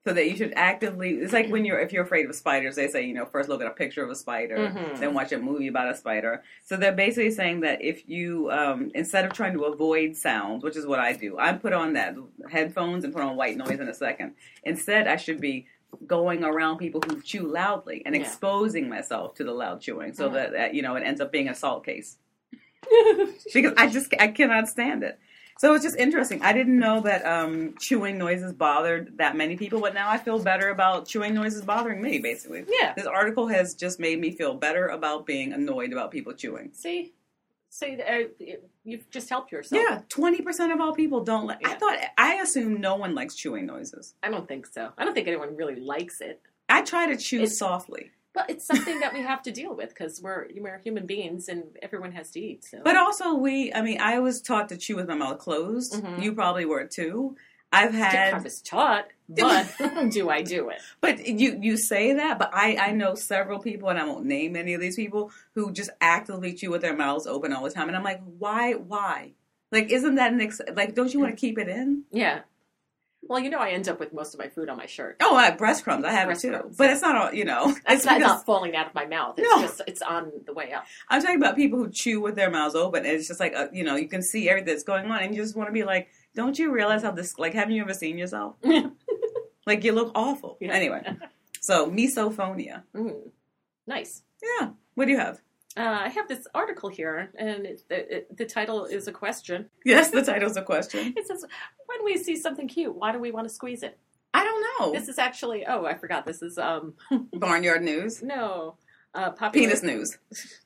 So that you should actively, it's like when you're, if you're afraid of spiders, they say, you know, first look at a picture of a spider, Mhm. then watch a movie about a spider. So they're basically saying that if you, um, instead of trying to avoid sounds, which is what I do, I put on that headphones and put on white noise in a second. Instead, I should be going around people who chew loudly and Yeah. exposing myself to the loud chewing so Mhm. that, that, you know, it ends up being an assault case. Because I just, I cannot stand it. So it's just interesting. I didn't know that um, chewing noises bothered that many people, but now I feel better about chewing noises bothering me, basically. Yeah. This article has just made me feel better about being annoyed about people chewing. See? See, uh, you've just helped yourself. Yeah, twenty percent of all people don't like... I Yeah. thought... I assume no one likes chewing noises. I don't think so. I don't think anyone really likes it. I try to chew It's- softly. But it's something that we have to deal with because we're we're human beings and everyone has to eat. So. But also, we... I mean, I was taught to chew with my mouth closed. Mhm. You probably were, too. I've had... I was taught, but do I do it? But you, you say that, but I, I know several people, and I won't name any of these people, who just actively chew with their mouths open all the time. And I'm like, why, why? Like, isn't that an, ex- like, don't you want to keep it in? Yeah. Well, you know, I end up with most of my food on my shirt. Oh, I have breadcrumbs. I have it too. Breadcrumbs, But yeah. it's not all, you know. It's It's not, because, not falling out of my mouth. It's No. just, it's on the way up. I'm talking about people who chew with their mouths open. And it's just like, uh, you know, you can see everything that's going on. And you just want to be like, don't you realize how this, like, haven't you ever seen yourself? Like, you look awful. Yeah. Anyway. So, misophonia. Mm. Nice. Yeah. What do you have? Uh, I have this article here, and it, the, it, the title is a question. Yes, the title's a question. It says, when we see something cute, why do we want to squeeze it? I don't know. This is actually, oh, I forgot. This is, um, Barnyard News. no, uh, popular. Penis News.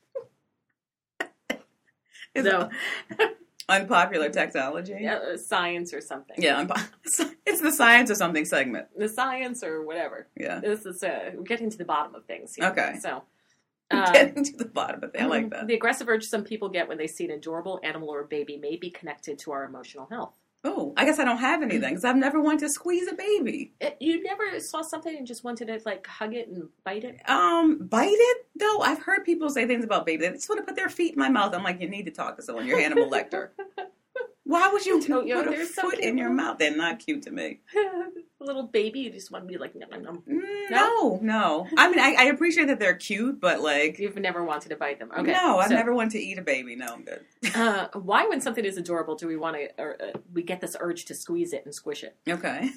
Is No, it unpopular technology? uh, science or something. Yeah, unpo- it's the science or something segment. The science or whatever. Yeah. This is, uh, we're getting to the bottom of things here. Okay. So, uh, Getting to the bottom of it. I like that. The aggressive urge some people get when they see an adorable animal or baby may be connected to our emotional health. Oh, I guess I don't have anything because I've never wanted to squeeze a baby. It, you never saw something and just wanted to like hug it and bite it? Um, bite it? No, I've heard people say things about babies. They just want to put their feet in my mouth. I'm like, you need to talk to someone. You're Hannibal Lecter. Why would you Oh, yeah, put a they're so foot in cute. your mouth? They're not cute to me. A little baby, you just want to be like, nom, nom, nom. Mm, No, no. I mean, I, I appreciate that they're cute, but like, You've never wanted to bite them. Okay. no, I've so, never wanted to eat a baby. No, I'm good. Uh, why, when something is adorable, do we want to? Or, uh, we get this urge to squeeze it and squish it? Okay.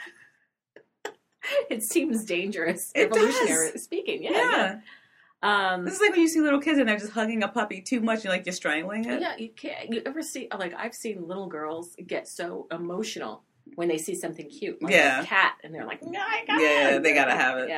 It seems dangerous, It evolutionary does. speaking. Yeah. Yeah. yeah. Um, This is like when you see little kids and they're just hugging a puppy too much and like you're strangling it. yeah, you can't. You ever see? Like, I've seen little girls get so emotional when they see something cute, like Yeah. a cat, and they're like, "No, I got Yeah, it." they gotta have it. Yeah.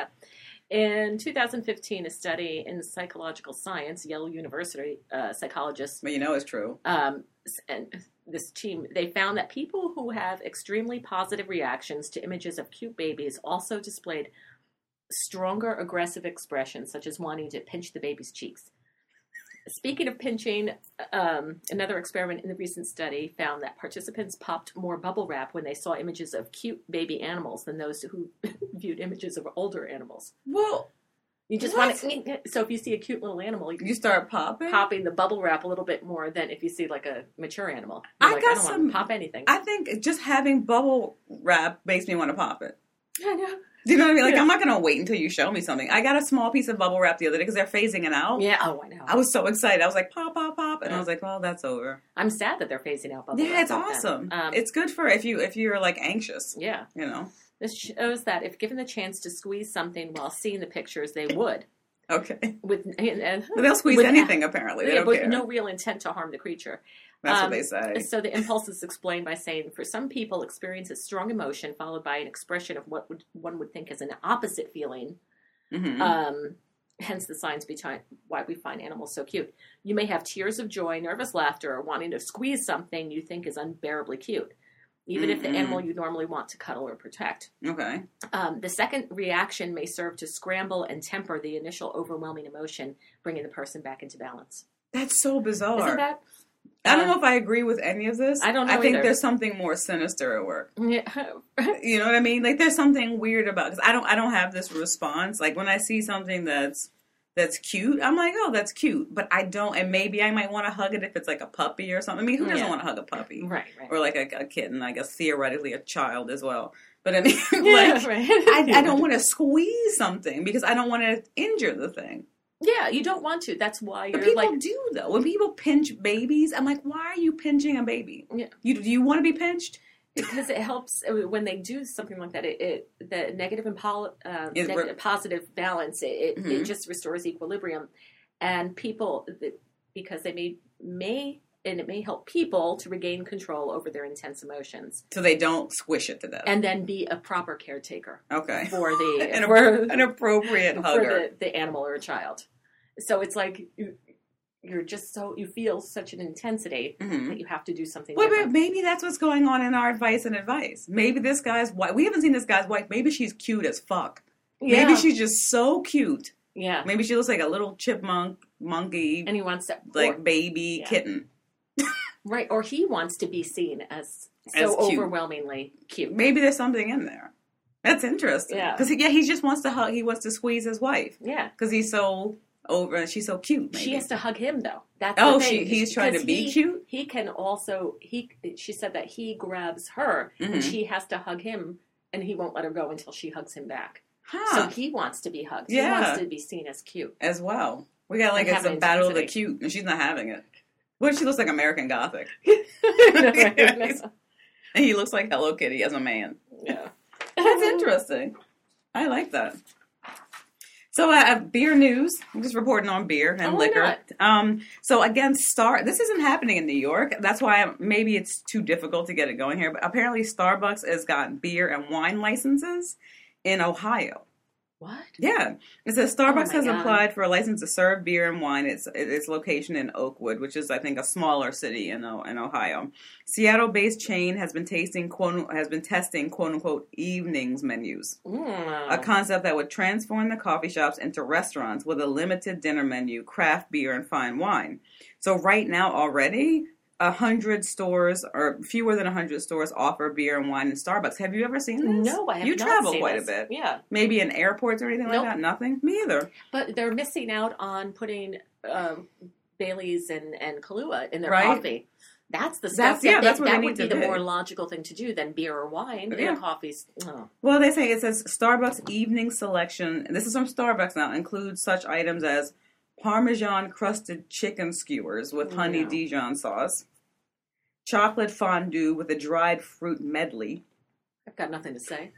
In two thousand fifteen, a study in psychological science, Yale University uh, psychologists, But you know it's true. um, and this team, they found that people who have extremely positive reactions to images of cute babies also displayed stronger aggressive expressions, such as wanting to pinch the baby's cheeks. Speaking of pinching, um, another experiment in the recent study found that participants popped more bubble wrap when they saw images of cute baby animals than those who viewed images of older animals. Well, You just What? want to, so if you see a cute little animal, you you start popping. popping the bubble wrap a little bit more than if you see like a mature animal. You're I like, got I don't some- want to pop anything. I think just having bubble wrap makes me want to pop it. I know. Do you know what I mean? Like, Yeah. I'm not going to wait until you show me something. I got a small piece of bubble wrap the other day because they're phasing it out. Yeah. Oh, I know. I was so excited. I was like, pop, pop, pop. And Yeah. I was like, well, that's over. I'm sad that they're phasing out bubble Yeah, wrap it's like that. awesome. Um, It's good for if, you, if you're, like, anxious, yeah. you know. This shows that if given the chance to squeeze something while seeing the pictures, they would. Okay. With and, and, But they'll squeeze with- anything, apparently. They yeah, don't with care. no real intent to harm the creature. That's um, what they say. So the impulse is explained by saying, for some people, experience a strong emotion followed by an expression of what would, one would think is an opposite feeling. Mm-hmm. Um, hence the signs behind why we find animals so cute. You may have tears of joy, nervous laughter, or wanting to squeeze something you think is unbearably cute, even if the Mm-mm. animal you normally want to cuddle or protect. Okay. Um, the second reaction may serve to scramble and temper the initial overwhelming emotion, bringing the person back into balance. That's so bizarre. Isn't that? I don't uh, know if I agree with any of this. I don't know I think either. there's something more sinister at work. Yeah. You know what I mean? Like there's something weird about because I don't I don't have this response. Like when I see something that's that's cute, I'm like, oh, that's cute. But I don't, and maybe I might want to hug it if it's like a puppy or something. I mean, who doesn't Yeah. want to hug a puppy Right, right. or like a, a kitten? I guess theoretically a child as well. But I mean, Yeah, like, right. I, I don't want to squeeze something because I don't want to injure the thing. Yeah, you don't want to. That's why But you're people like, do, though. When people pinch babies, I'm like, why are you pinching a baby? Yeah. You, do you want to be pinched? because it helps uh, when they do something like that. It, it the negative and pol- uh, Is negative, re- positive balance. It it, Mhm. it just restores equilibrium, and people because they may may and it may help people to regain control over their intense emotions, So they don't squish it to death. and then be a proper caretaker Okay. for the An, for, an appropriate for hugger. the, the animal or child. So it's like you, you're just so you feel such an intensity Mhm. that you have to do something Wait, different. but maybe that's what's going on in our advice and advice. Maybe this guy's wife, we haven't seen this guy's wife. Maybe she's cute as fuck. Yeah. Maybe she's just so cute. yeah, Maybe she looks like a little chipmunk, monkey, and he wants to like or, baby yeah. kitten. right, or he wants to be seen as As so cute. overwhelmingly cute. Maybe there's something in there. That's interesting. Yeah. Because yeah, he just wants to hug. He wants to squeeze his wife Yeah, because he's so over and she's so cute. Maybe. she has to hug him though. That's Oh, the she thing. he's trying to Because be he, cute. He can also he. She said that he grabs her Mhm. and she has to hug him, and he won't let her go until she hugs him back. Huh. So he wants to be hugged. Yeah. He wants to be seen as cute. As well. We got like And it's have a an battle of the intensity. cute, and she's not having it. What if she looks like American Gothic? yeah. And he looks like Hello Kitty as a man. Yeah. That's interesting. I like that. So, uh, beer news. I'm just reporting on beer and Oh, why liquor. not? Um, so again, Star. This isn't happening in New York. That's why I'm, maybe it's too difficult to get it going here. But apparently, Starbucks has got beer and wine licenses in Ohio. What? Yeah, it says Starbucks Oh my has God. applied for a license to serve beer and wine. It's its location in Oakwood, which is I think a smaller city in O- in Ohio. Seattle-based chain has been tasting quote has been testing quote unquote evenings menus, Mm. a concept that would transform the coffee shops into restaurants with a limited dinner menu, craft beer, and fine wine. So right now already. A hundred stores, or fewer than a hundred stores, offer beer and wine in Starbucks. Have you ever seen this? No, I have You not travel seen quite this. a bit. Yeah, Maybe in airports or anything Nope. like that? Nothing? Me either. but they're missing out on putting um, Bailey's and, and Kahlua in their Right. coffee. That's the stuff That's- that yeah, they- that's what that they would need be to the do. more logical thing to do than beer or wine. Yeah. Their coffees. Oh. Well, they say it says Starbucks evening selection, and this is from Starbucks now, includes such items as Parmesan crusted chicken skewers with honey No. Dijon sauce, chocolate fondue with a dried fruit medley, I've got nothing to say.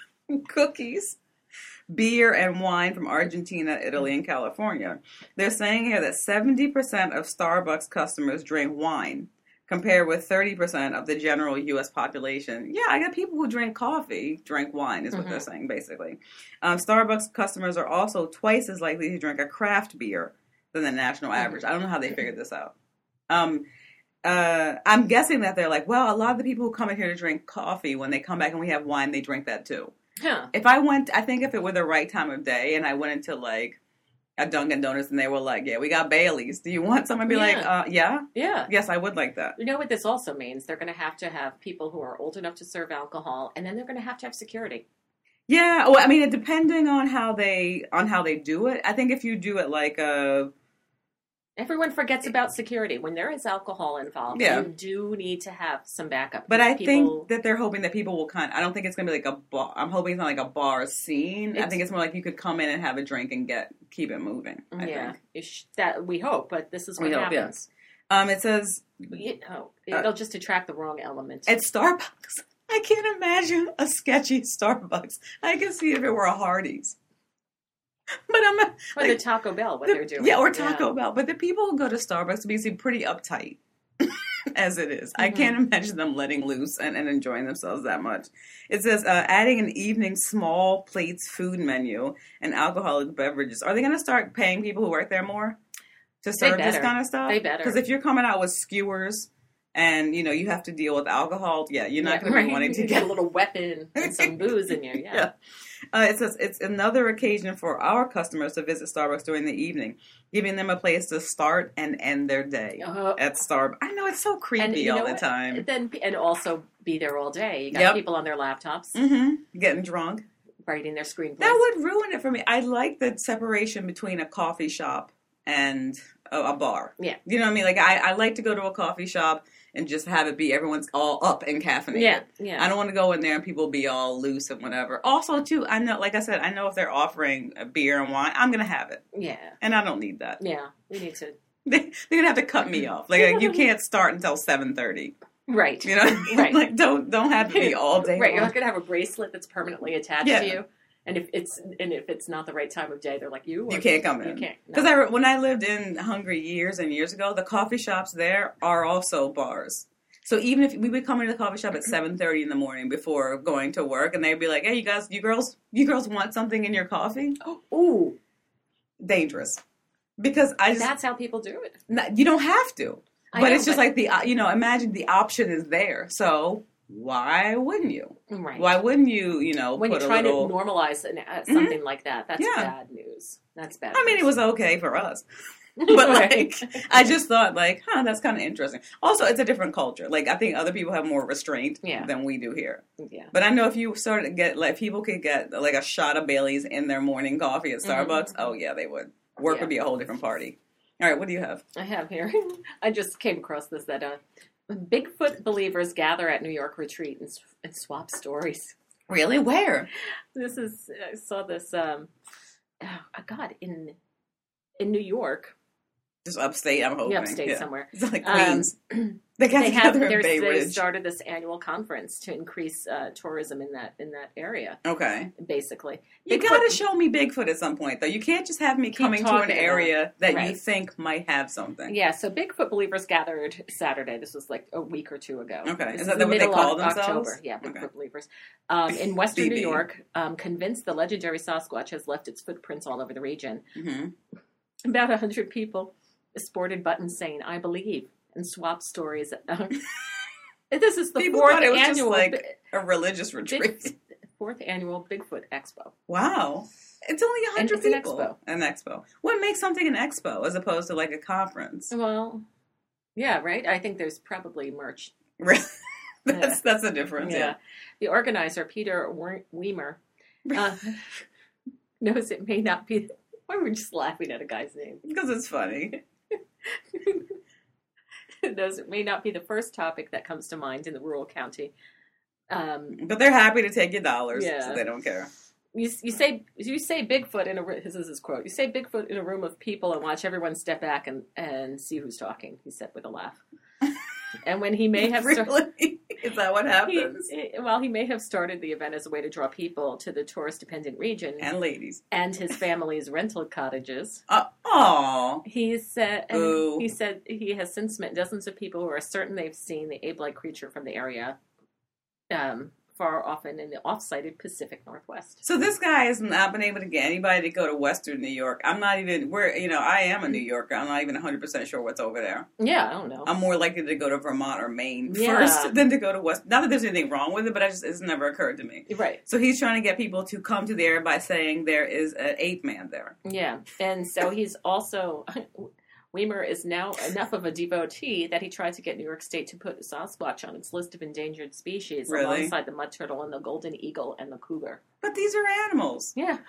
cookies, beer and wine from Argentina, Italy, and California. They're saying here that seventy percent of Starbucks customers drink wine, compared with thirty percent of the general U S population. Yeah, I got people who drink coffee, drink wine, is what Mhm. they're saying, basically. Um, Starbucks customers are also twice as likely to drink a craft beer than the national average. I don't know how they figured this out. Um, uh, I'm guessing that they're like, well, a lot of the people who come in here to drink coffee, when they come back and we have wine, they drink that too. Huh. If I went, I think if it were the right time of day and I went into like a Dunkin' Donuts and they were like, yeah, we got Bailey's. Do you want some? I'd be Yeah. like, uh, yeah, Yeah. yes, I would like that. You know what this also means? They're going to have to have people who are old enough to serve alcohol, and then they're going to have to have security. Yeah, well, I mean, depending on how they on how they do it, I think if you do it like a Everyone forgets about security. When there is alcohol involved, Yeah. you do need to have some backup. But I People- think that they're hoping that people will kind. I don't think it's gonna be like a bar. I'm hoping it's not like a bar scene. I It's- think it's more like you could come in and have a drink and get keep it moving. I yeah, think. you sh- that we hope, but this is We what hope, yeah. happens. Um, it says You know, Uh, it'll just attract the wrong element. at Starbucks. I can't imagine a sketchy Starbucks. I can see if it were a Hardee's. But I'm not, or like, the Taco Bell, what the- they're doing. yeah, or Taco Bell. But the people who go to Starbucks be seem pretty uptight, as it is. I Mhm. can't imagine them letting loose and, and enjoying themselves that much. It says uh, adding an evening small plates food menu and alcoholic beverages. Are they going to start paying people who work there more to serve this better. kind of stuff? They better. Because if you're coming out with skewers and you know you have to deal with alcohol, yeah, you're not Yeah, going to be right. wanting to You get a little weapon and some booze in you. Yeah. Yeah. Uh, it says it's another occasion for our customers to visit Starbucks during the evening, giving them a place to start and end their day Uh, at Starbucks. I know it's so creepy and you all know the what? time. Then and also be there all day. You got Yep. people on their laptops Mm-hmm. Getting drunk. writing their screenplays. That would ruin it for me. I like the separation between a coffee shop and a, a bar. Yeah. You know what I mean? Like, I, I like to go to a coffee shop and just have it be everyone's all up and caffeinated. Yeah, yeah. I don't want to go in there and people be all loose and whatever. Also, too, I know, like I said, I know if they're offering a beer and wine, I'm going to have it. Yeah. And I don't need that. Yeah. We need to. They, they're going to have to cut me off. Like, you can't start until seven thirty. Right. You know what I mean? Right. Like, don't, don't have to be all day Right. You're long. not going to have a bracelet that's permanently attached Yeah. to you. And if it's and if it's not the right time of day, they're like, you You can't come You in. can't. Because No. I re- when I lived in Hungary years and years ago, the coffee shops there are also bars. So even if we would come into the coffee shop at seven thirty in the morning before going to work, and they'd be like, "Hey, you guys, you girls, you girls want something in your coffee?" Ooh. Dangerous, because I just That's how people do it. not- you don't have to, I but know, it's just but- like the uh, you know, imagine the option is there. So why wouldn't you? Right. Why wouldn't you? You know, when put you're a trying little. to normalize an, uh, something like that, that's Yeah. bad news. That's bad I mean, news. it was okay for us. But like, I just thought like, huh, that's kind of interesting. Also, it's a different culture. Like, I think other people have more restraint Yeah. than we do here. Yeah. But I know if you started to get like people could get like a shot of Bailey's in their morning coffee at Starbucks. Oh yeah, they would. Work Yeah. would be a whole different party. All right, what do you have? I have here. I just came across this that uh, Bigfoot believers gather at New York retreat and, s- and swap stories. Really? Where? This is I saw this. Um, oh God, in in New York, Just upstate. I'm hoping. yeah, upstate Yeah. somewhere. It's like Um, Queens. they got They have together in there's- Bay they Ridge. started this annual conference to increase uh, tourism in that in that area. Okay. Basically, You Bigfoot- gotta show me Bigfoot at some point, though. You can't just have me Keep coming to an talking about area that you Right. think might have something. Yeah, so Bigfoot believers gathered Saturday. This was like a week or two ago. Okay. This Is that the what they middle call of themselves? October. Yeah, Bigfoot Okay. believers. Um, in western B New B. York, um, convinced the legendary Sasquatch has left its footprints all over the region. hmm About a hundred people sported buttons saying "I believe" and swapped stories. This is the People fourth thought it was just annual like Bi- a religious retreat. Big, fourth annual Bigfoot Expo. Wow. It's only a hundred it's an people. expo. An expo. What makes something an expo as opposed to like a conference? Well, yeah, right. I think there's probably merch. Really? that's that's a difference. Yeah. Yeah. The organizer, Peter Wer- Weimer, uh, knows it may not be. Why were we just laughing at a guy's name? Because it's funny. Knows it may not be the first topic that comes to mind in the rural county. Um, But they're happy to take your dollars, Yeah. so they don't care. you, you say you say Bigfoot in a ro- this is his quote. You say Bigfoot in a room of people and watch everyone step back and, and see who's talking. He said with a laugh. And when he may have started, Really? Is that what happens? he, while he may have started the event as a way to draw people to the tourist-dependent region And ladies. and his family's rental cottages, Uh, aw. he said and Boo. he said he has since met dozens of people who are certain they've seen the ape-like creature from the area, um, far often in the off-sited Pacific Northwest. So this guy has not been able to get anybody to go to Western New York. I'm not even, we're, you know, I am a New Yorker. I'm not even one hundred percent sure what's over there. Yeah, I don't know. I'm more likely to go to Vermont or Maine Yeah. first than to go to West. Not that there's anything wrong with it, but I just, it's never occurred to me. Right. So he's trying to get people to come to the area by saying there is an ape man there. Yeah, and so he's also Weimer is now enough of a devotee that he tried to get New York State to put Sasquatch on its list of endangered species Really? alongside the mud turtle and the golden eagle and the cougar. But these are animals. Yeah,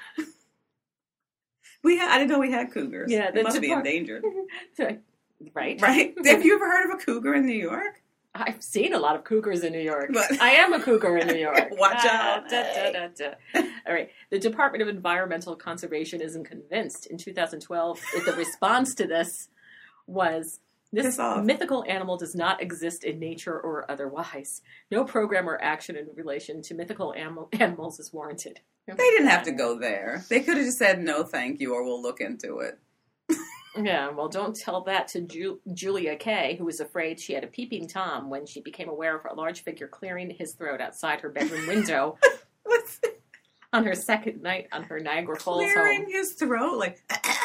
We ha- I didn't know we had cougars. Yeah, they the must be depart- endangered. right. Right? Have you ever heard of a cougar in New York? I've seen a lot of cougars in New York. But- I am a cougar in New York. Watch Ah, out. da, da, da, da. All right. The Department of Environmental Conservation isn't convinced. In two thousand twelve, the response to this was, this Piss off. mythical animal does not exist in nature or otherwise. No program or action in relation to mythical animal- animals is warranted. They didn't have to go there. They could have just said no thank you or we'll look into it. Yeah, well, don't tell that to Ju- Julia Kay, who was afraid she had a peeping Tom when she became aware of a large figure clearing his throat outside her bedroom window What's on her second night on her Niagara Falls clearing home. his throat? Like,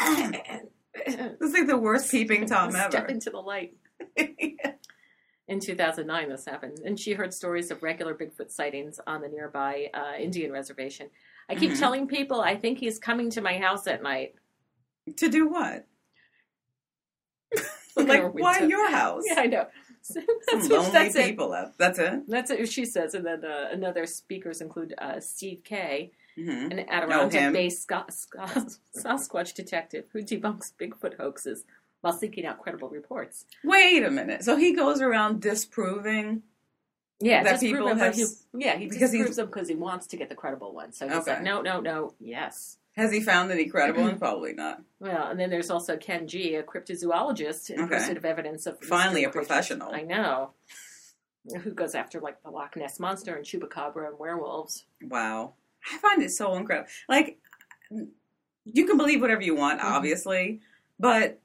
it's like the worst peeping Tom Step ever. into the light. In two thousand nine, this happened. And she heard stories of regular Bigfoot sightings on the nearby uh, Indian reservation. I keep Mhm. telling people I think he's coming to my house at night. To do what? Look at her Like, why window. your house? Yeah, I know. Some That's, lonely that's it. people out. That's it? That's what she says. And then uh, another speakers include uh, Steve Kay, hmm an him. Adirondack-based Sco- Sco- Sasquatch detective who debunks Bigfoot hoaxes while seeking out credible reports. Wait a minute. So he goes around disproving Yeah, that just people prove have... he, yeah, he because disproves he's- them because he wants to get the credible one. So he's Okay. like, no, no, no, yes. Has he found any credible ones? Probably not. Well, and then there's also Ken G, a cryptozoologist in Okay. pursuit of evidence of Finally mystery a creatures. professional. I know. Who goes after like the Loch Ness monster and chupacabra and werewolves? Wow. I find it so incredible. Like, you can believe whatever you want, Mhm. obviously, but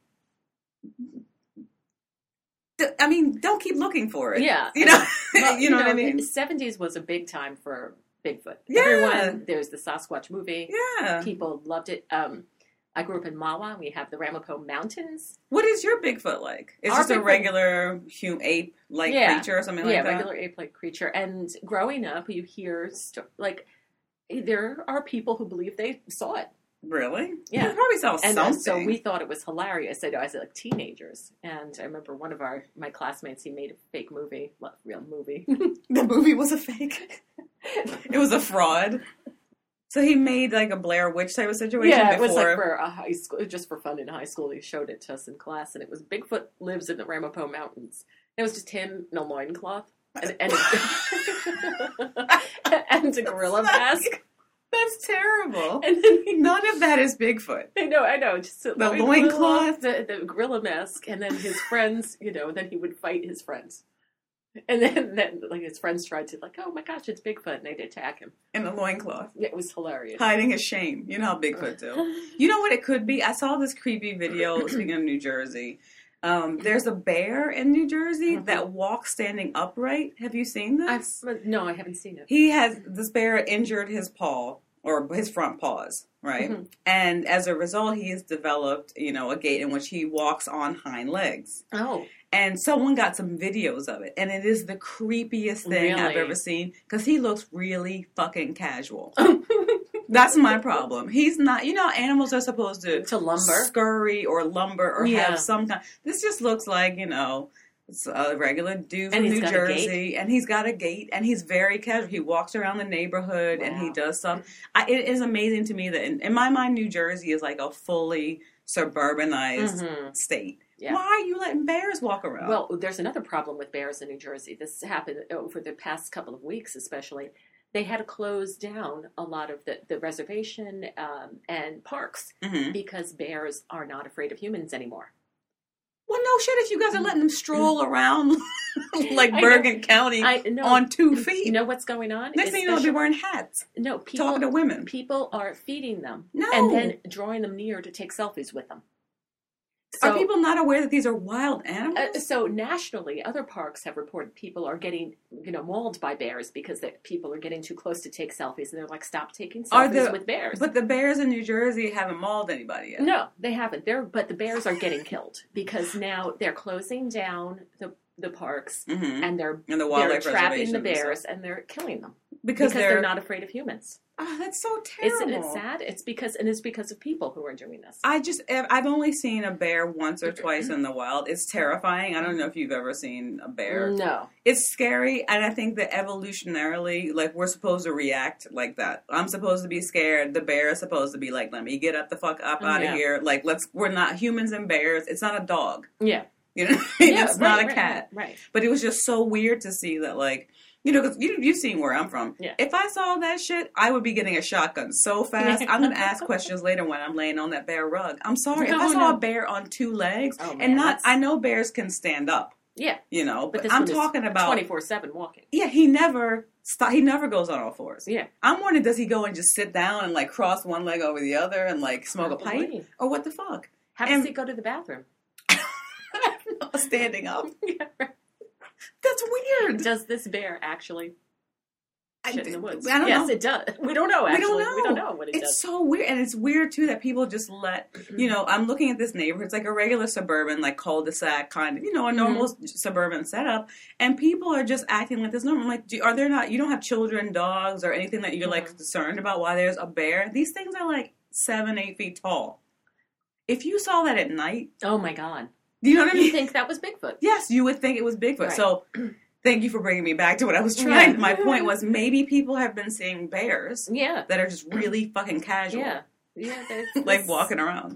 th- I mean, don't keep looking for it. Yeah, You know, Well, you know what I mean? The seventies was a big time for Bigfoot. Yeah. Everyone, there's the Sasquatch movie. Yeah. People loved it. Um, I grew up in Mawa. We have the Ramapo Mountains. What is your Bigfoot like? It's Our just a Bigfoot- regular hum- ape-like Yeah. creature or something yeah, like that? regular ape-like creature. And growing up, you hear sto- like there are people who believe they saw it. Really? Yeah. You probably saw And uh, something. so we thought it was hilarious. I know, as like teenagers. And I remember one of our my classmates, he made a fake movie, well, real movie. The movie was a fake. It was a fraud. So he made like a Blair Witch type of situation Yeah, it before. was like for a high school, just for fun in high school. He showed it to us in class, and it was Bigfoot lives in the Ramapo Mountains. It was just him in a loincloth and and, and a gorilla mask. That's terrible. And then he, None of that is Bigfoot. I know, I know, just a The loincloth, loincloth? the, the gorilla mask, and then his friends, you know, then he would fight his friends. And then, then, like, his friends tried to, like, oh my gosh, it's Bigfoot, and they'd attack him. In a loincloth. It was hilarious. Hiding his shame. You know how Bigfoot do. You know what it could be? I saw this creepy video, speaking of New Jersey. Um, there's a bear in New Jersey Mhm. that walks standing upright. Have you seen I've, this? no, I haven't seen it. He has, this bear injured his paw, or his front paws, right? Mhm. And as a result, he has developed, you know, a gait in which he walks on hind legs. Oh. And someone got some videos of it, and it is the creepiest thing I've Really? ever seen, because he looks really fucking casual. That's my problem. He's not, you know, animals are supposed to, To lumber. scurry or lumber or Yeah. have some kind. This just looks like, you know, it's a regular dude And from he's New got a gait? Jersey, and he's got a gait, and he's very casual. He walks around the neighborhood, and he Wow. does some. I, it is amazing to me that, in, in my mind, New Jersey is like a fully suburbanized Mhm. state. Yeah. Why are you letting bears walk around? Well, there's another problem with bears in New Jersey. This happened over the past couple of weeks, especially. They had to close down a lot of the, the reservation um, and parks Mhm. because bears are not afraid of humans anymore. Well, no shit. If you guys are letting them stroll around like I know. Bergen County I know. on two feet, You know what's going on? next thing you know, they'll be Especially- wearing hats, no people. talking to women. People are feeding them No. and then drawing them near to take selfies with them. Are people not aware that these are wild animals? Uh, so nationally, other parks have reported people are getting, you know, mauled by bears because the, people are getting too close to take selfies, and they're like, "Stop taking Are selfies the- with bears." But the bears in New Jersey haven't mauled anybody yet. No, they haven't. They're but the bears are getting killed because now they're closing down the the parks hmm and they're And the they're wildlife trapping the reservations and bears stuff. and they're killing them because, because they're, they're not afraid of humans. Oh, that's so terrible. Isn't it sad? It's because and it's because of people who are doing this. I just I've only seen a bear once or twice in the wild. It's terrifying. I don't know if you've ever seen a bear. No. It's scary, and I think that evolutionarily, like, we're supposed to react like that. I'm supposed to be scared. The bear is supposed to be like, "Let me get up the fuck up out Yeah. of here." Like, let's. We're not humans and bears. It's not a dog. Yeah. You know, Yeah, it's right, not a right, cat. Right. right. But it was just so weird to see that, like, you know, because you, you've seen where I'm from. Yeah. If I saw that shit, I would be getting a shotgun so fast. I'm going to ask questions later when I'm laying on that bear rug. I'm sorry. if I No, saw no. a bear on two legs, Oh, man, and not, that's- I know bears can stand up, Yeah. you know, But but, this I'm one is talking about. twenty-four seven walking. Yeah, he never stop. He never goes on all fours. Yeah. I'm wondering, does he go and just sit down and like cross one leg over the other and like smoke a pipe, Probably. or what the fuck? How And- does he go to the bathroom? Standing up. Yeah, right. That's weird. Does this bear actually I, shit in the woods? I don't yes, know. it does. We don't know. We Actually, don't know. We don't know what it It's does. so weird, and it's weird too that people just let you know. I'm looking at this neighborhood; it's like a regular suburban, like cul-de-sac kind of, you know, a normal suburban setup, and people are just acting like this normal. I'm like, do, are there not? You don't have children, dogs, or anything that you're like Mhm. concerned about? Why there's a bear? These things are like seven, eight feet tall. If you saw that at night, Oh my god! do you know what I You mean? think that was Bigfoot? Yes, you would think it was Bigfoot. Right. So. Thank you for bringing me back to what I was trying. Yeah. My point was maybe people have been seeing bears Yeah, that are just really fucking casual. yeah, yeah. that's- Like walking around.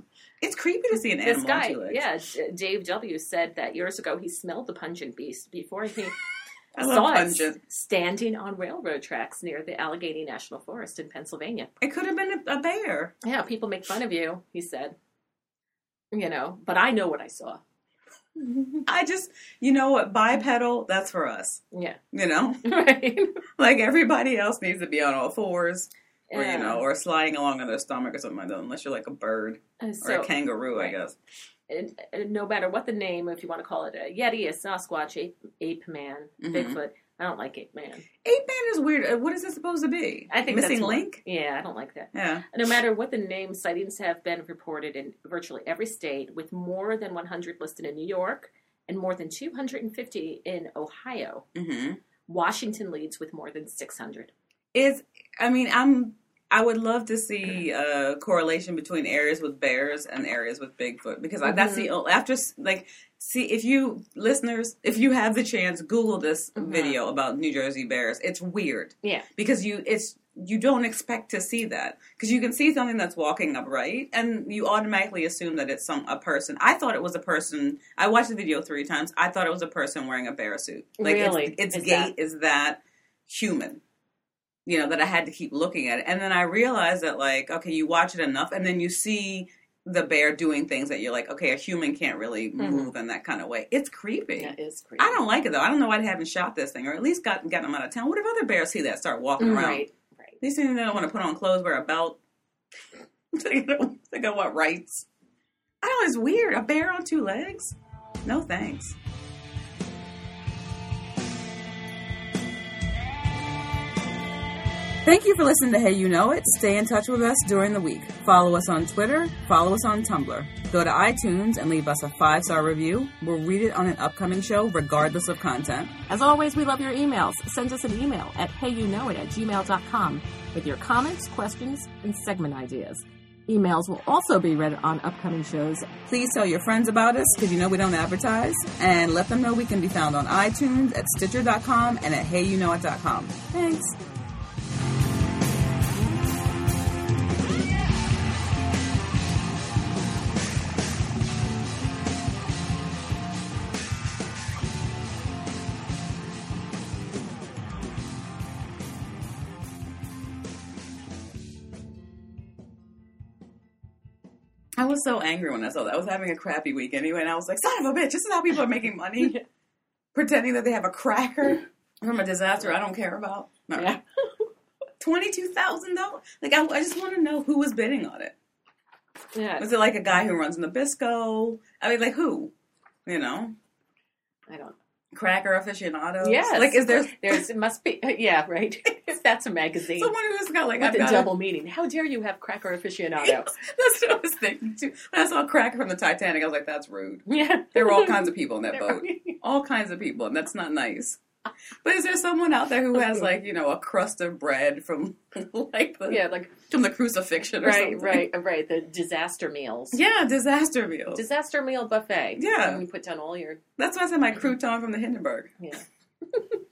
It's creepy to see an This animal guy, on two legs. yeah, D- Dave W. said that years ago he smelled the pungent beast before he I love saw pungent. it standing on railroad tracks near the Allegheny National Forest in Pennsylvania. It could have been a, a bear. Yeah, people make fun of you, he said. You know, but I know what I saw. I just, you know what, bipedal, that's for us. Yeah. You know? Right. Like everybody else needs to be on all fours. Or, Yeah. you know, or sliding along on their stomach or something like that, unless you're like a bird Uh, or so, a kangaroo, right. I guess. and, and no matter what the name, if you want to call it a Yeti, a Sasquatch, ape, ape man, Mhm. Bigfoot, I don't like ape man. Ape Man is weird. Uh, What is it supposed to be? I think Missing that's link? Yeah, I don't like that. Yeah. No matter what the name, sightings have been reported in virtually every state, with more than one hundred listed in New York and more than two hundred fifty in Ohio. Mm-hmm. Washington leads with more than six hundred. It's, I mean, I'm, I would love to see a correlation between areas with bears and areas with Bigfoot because I, that's the, after, like, see, if you, listeners, if you have the chance, Google this Mhm. video about New Jersey bears. It's weird. Yeah. Because you, it's, you don't expect to see that because you can see something that's walking upright and you automatically assume that it's some a person. I thought it was a person. I watched the video three times. I thought it was a person wearing a bear suit. Like Really? its, its Is gait is that human. You know, that I had to keep looking at it. And then I realized that, like, okay, you watch it enough and then you see the bear doing things that you're like, okay, a human can't really Mhm. move in that kind of way. It's creepy. That is creepy. I don't like it though. I don't know why they haven't shot this thing or at least got, got them out of town. What if other bears see that start walking around? Right, right. These things don't want to put on clothes, wear a belt. they, don't, they got what rights? I know, it's weird. A bear on two legs? No thanks. Thank you for listening to Hey You Know It. Stay in touch with us during the week. Follow us on Twitter. Follow us on Tumblr. Go to iTunes and leave us a five-star review. We'll read it on an upcoming show regardless of content. As always, we love your emails. Send us an email at heyyouknowit at gmail dot com with your comments, questions, and segment ideas. Emails will also be read on upcoming shows. Please tell your friends about us because you know we don't advertise. And let them know we can be found on iTunes, at Stitcher dot com, and at hey you know it dot com. Thanks. I was so angry when I saw that. I was having a crappy week anyway, and I was like, son of a bitch, this is how people are making money? Pretending that they have a cracker from a disaster I don't care about. No. Yeah. twenty-two thousand dollars? Like, I, I just want to know who was bidding on it. Yeah. Was it like a guy who runs Nabisco? I mean, like, who? You know? I don't. Cracker aficionados? Yes. Like, is there There's, it must be, yeah, right. If that's a magazine. someone who's got, like, With I've a got a- double meaning. How dare you have cracker aficionado? That's what I was thinking, too. When I saw Cracker from the Titanic, I was like, that's rude. Yeah. There were all kinds of people in that There boat. were- All kinds of people, and that's not nice. But is there someone out there who has, like, you know, a crust of bread from, like, the, Yeah, like, from the crucifixion or right, something? right, right. The disaster meals. Yeah, disaster meals. Disaster meal buffet. Yeah. And you put down all your, That's why I said my crouton from the Hindenburg. yeah.